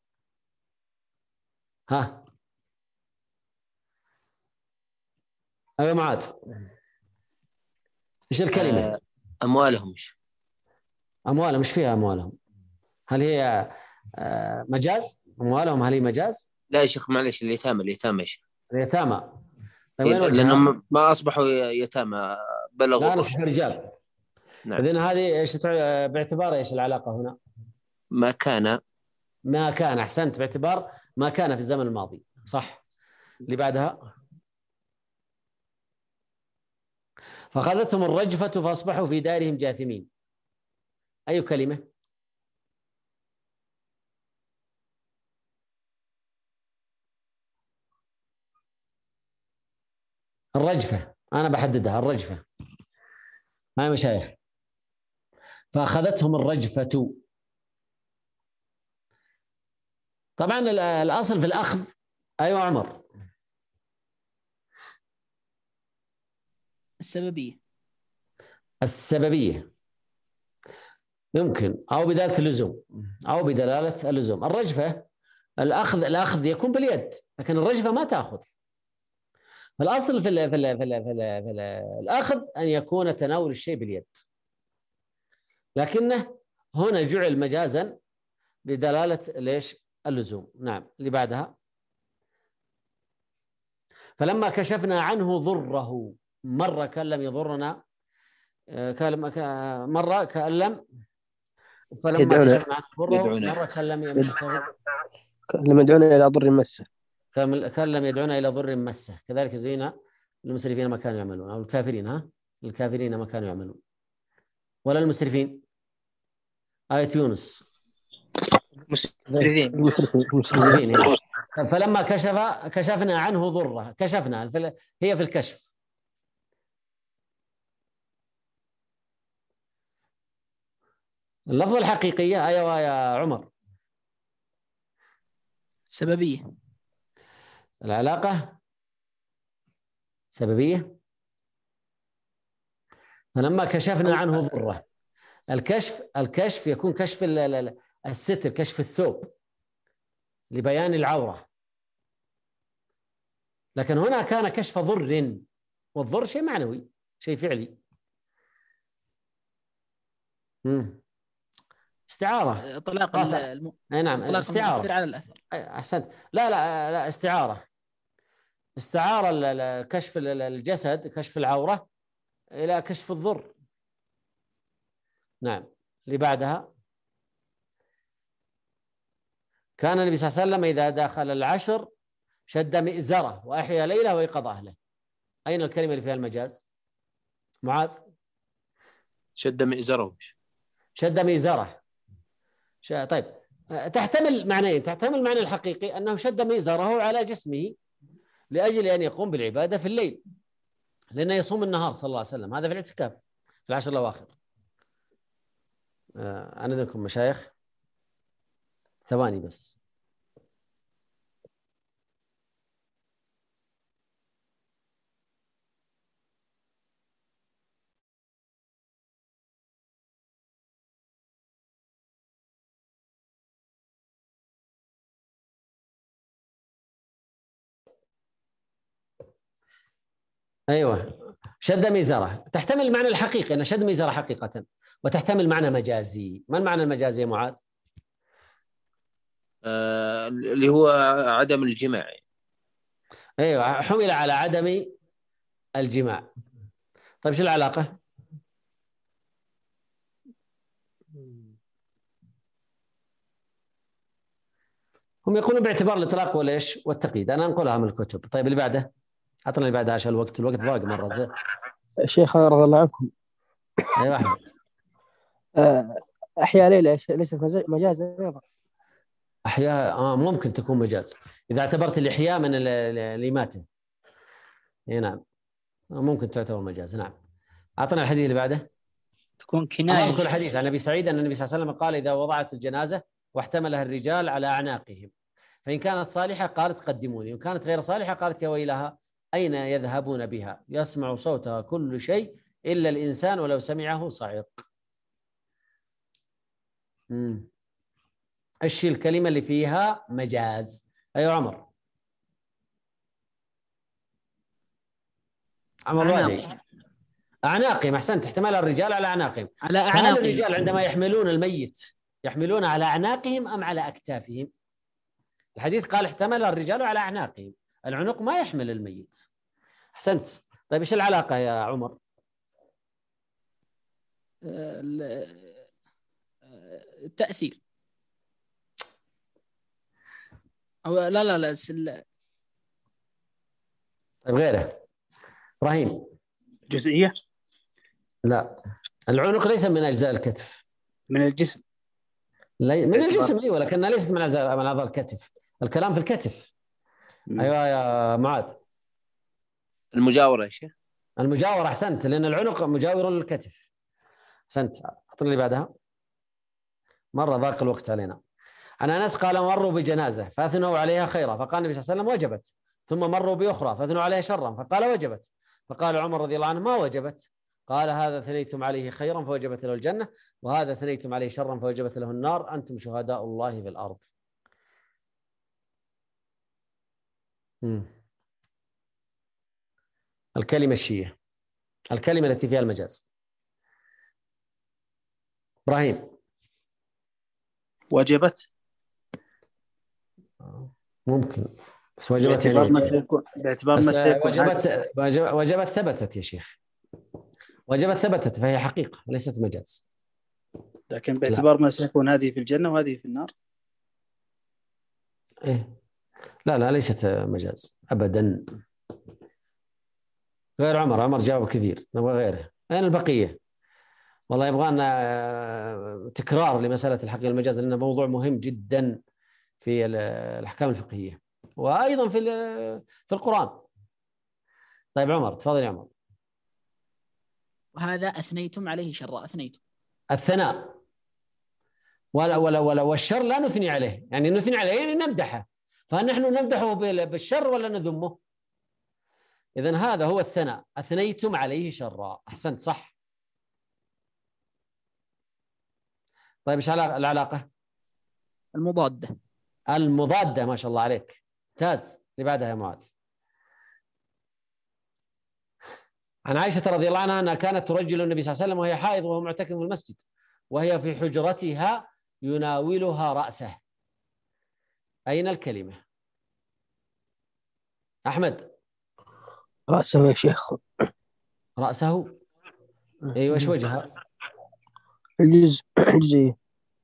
أبي معاذ. إيش الكلمة؟ أموالهم. مش فيها أموالهم. هل هي مجاز؟ أموالهم هل هي مجاز؟ لا يا شيخ معلش، اليتامى يا شيخ. اليتامى. طيب وين وجهها؟ لأنهم ما أصبحوا يتامى، بلغوا لا، الرشد. نصح رجال. نعم. إذن هذه إيش باعتبار إيش العلاقة هنا؟ ما كان. أحسنت، باعتبار ما كان في الزمن الماضي، صح. اللي بعدها، فأخذتهم الرجفة فأصبحوا في دارهم جاثمين. أي كلمة؟ الرجفة، أنا بحددها الرجفة. ما يا مشايخ؟ فأخذتهم الرجفة. طبعا الأصل في الأخذ. أيوة عمر. السببية يمكن، أو بدالة اللزوم، أو بدلالة اللزوم. الرجفة الأخذ يكون باليد، لكن الرجفة ما تأخذ. الأصل في الأخذ أن يكون تناول الشيء باليد، لكنه هنا جعل مجازا بدلالة ليش؟ اللزوم. نعم. اللي بعدها، فلما كشفنا عنه ضره، مرة كان لم يضرنا، مرة كان لم، فلما كشفنا عنه ضره مرة كان لم لم يدعونا إلى ضر مسه، كان لم يدعونا إلى ضر مسه. كذلك زينا المسرفين ما كانوا يعملون، أو الكافرين، الكافرين ما كانوا يعملون، ولا المسرفين. آية يونس. المسرفين. فلما كشفنا عنه ضره، كشفنا هي في الكشف. اللفظة الحقيقية. أيوة يا عمر. سببية. العلاقة سببية. فلما كشفنا عنه ضره، الكشف يكون كشف الستر، كشف الثوب لبيان العورة، لكن هنا كان كشف ضر، والضر شيء معنوي، شيء فعلي. استعارة. إطلاق نعم، إطلاق استعارة. المؤثر على الأثر. أحسنت. لا، استعارة كشف الجسد، كشف العورة، إلى كشف الضر. نعم. اللي بعدها، كان النبي صلى الله عليه وسلم إذا دخل العشر شد مئزره وأحيا ليله وأيقظ أهله. أين الكلمة اللي فيها المجاز؟ معاذ. شد مئزره. طيب، تحتمل معنيين. تحتمل المعنى الحقيقي أنه شد مئزره على جسمه لأجل أن يقوم بالعبادة في الليل، لأنه يصوم النهار صلى الله عليه وسلم، هذا في الاعتكاف في العشر الأواخر. أنا ذكركم مشايخ، ثواني بس. أيوة، شد ميزرة تحتمل المعنى الحقيقي أن شد ميزرة حقيقة، وتحتمل معنى مجازي. ما المعنى المجازي يا معاذ؟ اللي هو عدم الجماع. أيوة، حمل على عدم الجماع. طيب شو العلاقة؟ هم يقولون باعتبار الإطلاق والإيش والتقييد. أنا أنقلها من الكتب. طيب اللي بعده، أعطنا اللي بعده عشان الوقت ضاق مرة. زين شيخ رضي الله عنكم. أيوة أحمد. أحياء ليلة ليست مجازا أيضا؟ أحياء ممكن تكون مجاز إذا اعتبرت الإحياء من اللي ماته. نعم، ممكن تعتبر مجاز. نعم. أعطنا الحديث اللي بعده. تكون كناية. أذكر الحديث عن أبي سعيد أن النبي صلى الله عليه وسلم قال: إذا وضعت الجنازة واحتملها الرجال على أعناقهم، فإن كانت صالحة قالت قدموني، وإن كانت غير صالحة قالت يا ويلها أين يذهبون بها؟ يسمع صوتها كل شيء إلا الإنسان ولو سمعه صعق. إيش الكلمة اللي فيها مجاز؟ أيوة عمر. عمر أعناقهم. أحسنت، احتمال الرجال على أعناقهم. على أعناقهم. الرجال عندما يحملون الميت يحملون على أعناقهم أم على أكتافهم؟ الحديث قال احتمل الرجال على أعناقهم، العنق ما يحمل الميت. أحسنت. طيب إيش العلاقة يا عمر؟ التأثير أو لا طيب غيره. إبراهيم. جزئية. لا، العنق ليس من أجزاء الكتف، من الجسم. من الجسم أيوة، لكنها ليست من أعضاء الكتف. الكلام في الكتف. أيوة يا معاذ. المجاورة يا شيخ. المجاورة. أحسنت، لأن العنق مجاور للكتف. أحسنت. أعطني اللي بعدها. مرة ضاق الوقت علينا. عن أنس قال مروا بجنازة فأثنوا عليها خيرا فقال النبي صلى الله عليه وسلم وجبت، ثم مروا بأخرى فأثنوا عليها شرا فقال وجبت، فقال عمر رضي الله عنه ما وجبت؟ قال هذا ثنيتم عليه خيرا فوجبت له الجنة، وهذا ثنيتم عليه شرا فوجبت له النار، أنتم شهداء الله في الأرض. الكلمة الشيء، الكلمة التي فيها المجاز. إبراهيم. وجبت. ممكن، بس وجبت باعتبار يعني ما سيكون، باعتبار ما سيكون وجبت ثبتت يا شيخ، وجبت ثبتت فهي حقيقة وليست مجاز. لكن باعتبار ما سيكون هذه في الجنة وهذه في النار. إيه؟ لا ليست مجاز أبدا. غير عمر جاوب كثير، نبغى غيره. أين البقية؟ والله يبغانا تكرار لمسألة الحقيقة والمجاز، لأنه موضوع مهم جدا في الأحكام الفقهية وأيضا في القرآن. طيب عمر، تفضل يا عمر. وهذا أثنيتم عليه شرا. أثنيتم الثناء ولا والشر لا نثني عليه، يعني نثني عليه يعني نمدحه، فهل نحن نمدحه بالشر ولا نذمه؟ إذن هذا هو الثناء، أثنيتم عليه شرا. أحسنت، صح. طيب إيش العلاقة؟ المضادة. ما شاء الله عليك، ممتاز. اللي بعدها يا معاذ. عن عائشة رضي الله عنها أنها كانت ترجل النبي صلى الله عليه وسلم وهي حائض وهو معتكف في المسجد، وهي في حجرتها يناولها رأسه. أين الكلمة؟ أحمد. رأسه يا شيخ. رأسه. أيوة، إيش وجهها؟ الجزئية.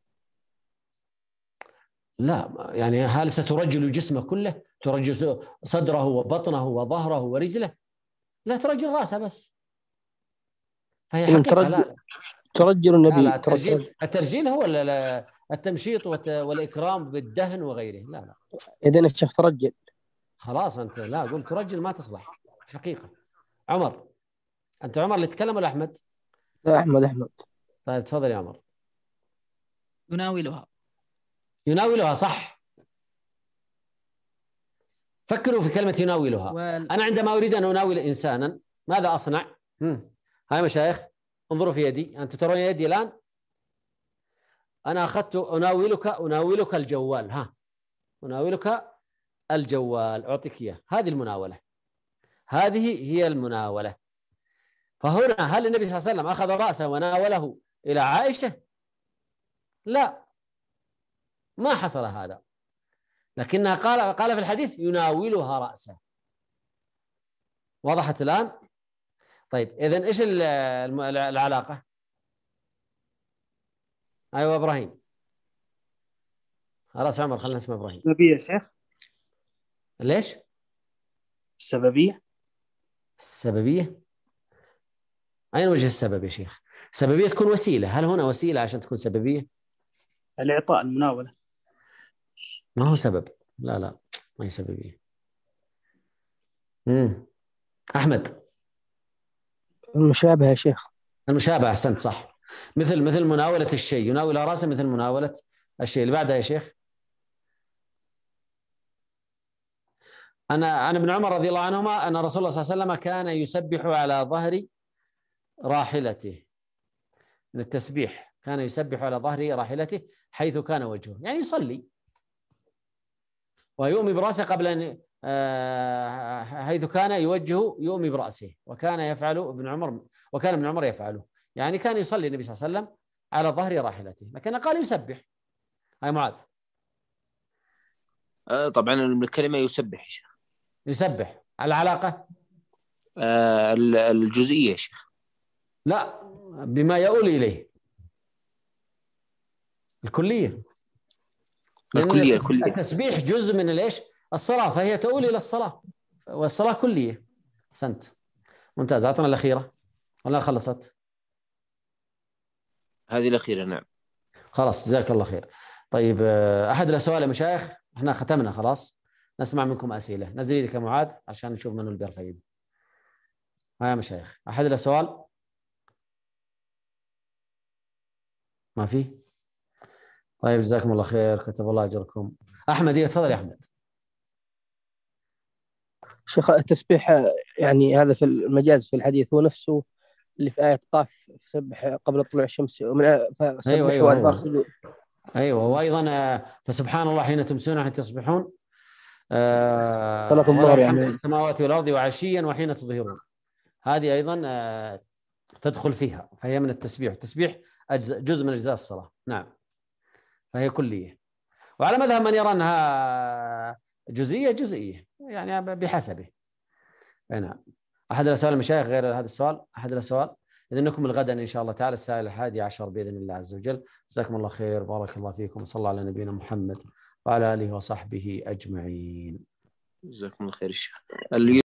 لا، يعني هل سترجل جسمه كله؟ ترجل صدره وبطنه وظهره ورجله؟ لا، ترجل رأسه بس، فهي حقيقة. لا ترجل النبي. لا، الترجيل هو التمشيط والإكرام بالدهن وغيره. لا إذن الشيخ ترجل. خلاص أنت لا قلت ترجل ما تصلح حقيقة. عمر، أنت عمر اللي تكلم ولا أحمد؟ لا، أحمد. طيب تفضل يا عمر. يناولها صح. فكروا في كلمة يناولها. أنا عندما أريد أن أناول إنسانا ماذا أصنع؟ هاي مشايخ انظروا في يدي، أنتم ترون يدي الآن، أنا أخذت أناولك الجوال. أناولك الجوال، أعطيك إياه. هذه المناولة، هذه هي المناولة. فهنا هل النبي صلى الله عليه وسلم أخذ رأسه وناوله إلى عائشة؟ لا، ما حصل هذا، لكنها قال في الحديث يناولها رأسه. وضحت الآن؟ طيب إذن إيش العلاقة؟ أيوة إبراهيم. خلاص عمر، خلنا نسمع إبراهيم. السببية يا شيخ. ليش؟ السببية. أين وجه السبب يا شيخ؟ السببية تكون وسيلة، هل هنا وسيلة عشان تكون سببية؟ الإعطاء، المناولة. ما هو سبب. لا ما هي سببية. أحمد. المشابهة يا شيخ. المشابهة، أحسنت، صح. مثل مناولة الشيء، يناول رأسه مثل مناولة الشيء. اللي بعدها يا شيخ. عن ابن عمر رضي الله عنهما أن رسول الله صلى الله عليه وسلم كان يسبح على ظهر راحلته. من التسبيح كان يسبح على ظهر راحلته حيث كان وجهه، يعني يصلي ويؤمي برأسه قبل أن حيث كان يوجه يؤمي برأسه، وكان ابن عمر يفعله، يعني كان يصلي النبي صلى الله عليه وسلم على ظهر راحلته، لكن قال يسبح. هاي معاذ. طبعا الكلمة يسبح يا شيخ. يسبح. العلاقة؟ الجزئية يا شيخ. لا، بما يؤول إليه. الكلية. الكلية. التسبيح جزء من الإيش؟ الصلاة، فهي تؤول إلى الصلاة، والصلاة كلية. أحسنت، ممتاز. أعطنا الأخيرة ولا خلصت؟ هذه الأخيرة نعم. خلاص، جزاك الله خير. طيب، أحد السؤال يا مشايخ؟ احنا ختمنا خلاص، نسمع منكم أسئلة. نزل يدك يا معاذ عشان نشوف من اللي بيرفع يده. ها يا مشايخ، أحد السؤال؟ ما في؟ طيب، جزاكم الله خير، كتب الله أجركم. أحمد، تفضل يا أحمد. شيخ التسبيح يعني هذا في المجاز في الحديث هو نفسه اللي في آية قاف فسبح قبل طلوع الشمس فسبح وأدبار سجود. أيوة، وأيضا فسبحان الله حين تمسون وحين تصبحون، صلاة الظهر يعني في السماوات والأرض وعشيا وحين تظهرون. هذه أيضا تدخل فيها، فهي من التسبيح. التسبيح جزء من أجزاء الصلاة، نعم، فهي كلية. وعلى مذهب من يرى أنها جزئية يعني بحسبه. نعم. أحد الأسئلة المشايخ غير هذا السؤال؟ أحد الأسئلة؟ إذن نكمل الغد إن شاء الله تعالى الساعة 11 بإذن الله عز وجل. جزاكم الله خير، بارك الله فيكم، وصلى الله على نبينا محمد وعلى آله وصحبه أجمعين. جزاكم الله خير الشيخ.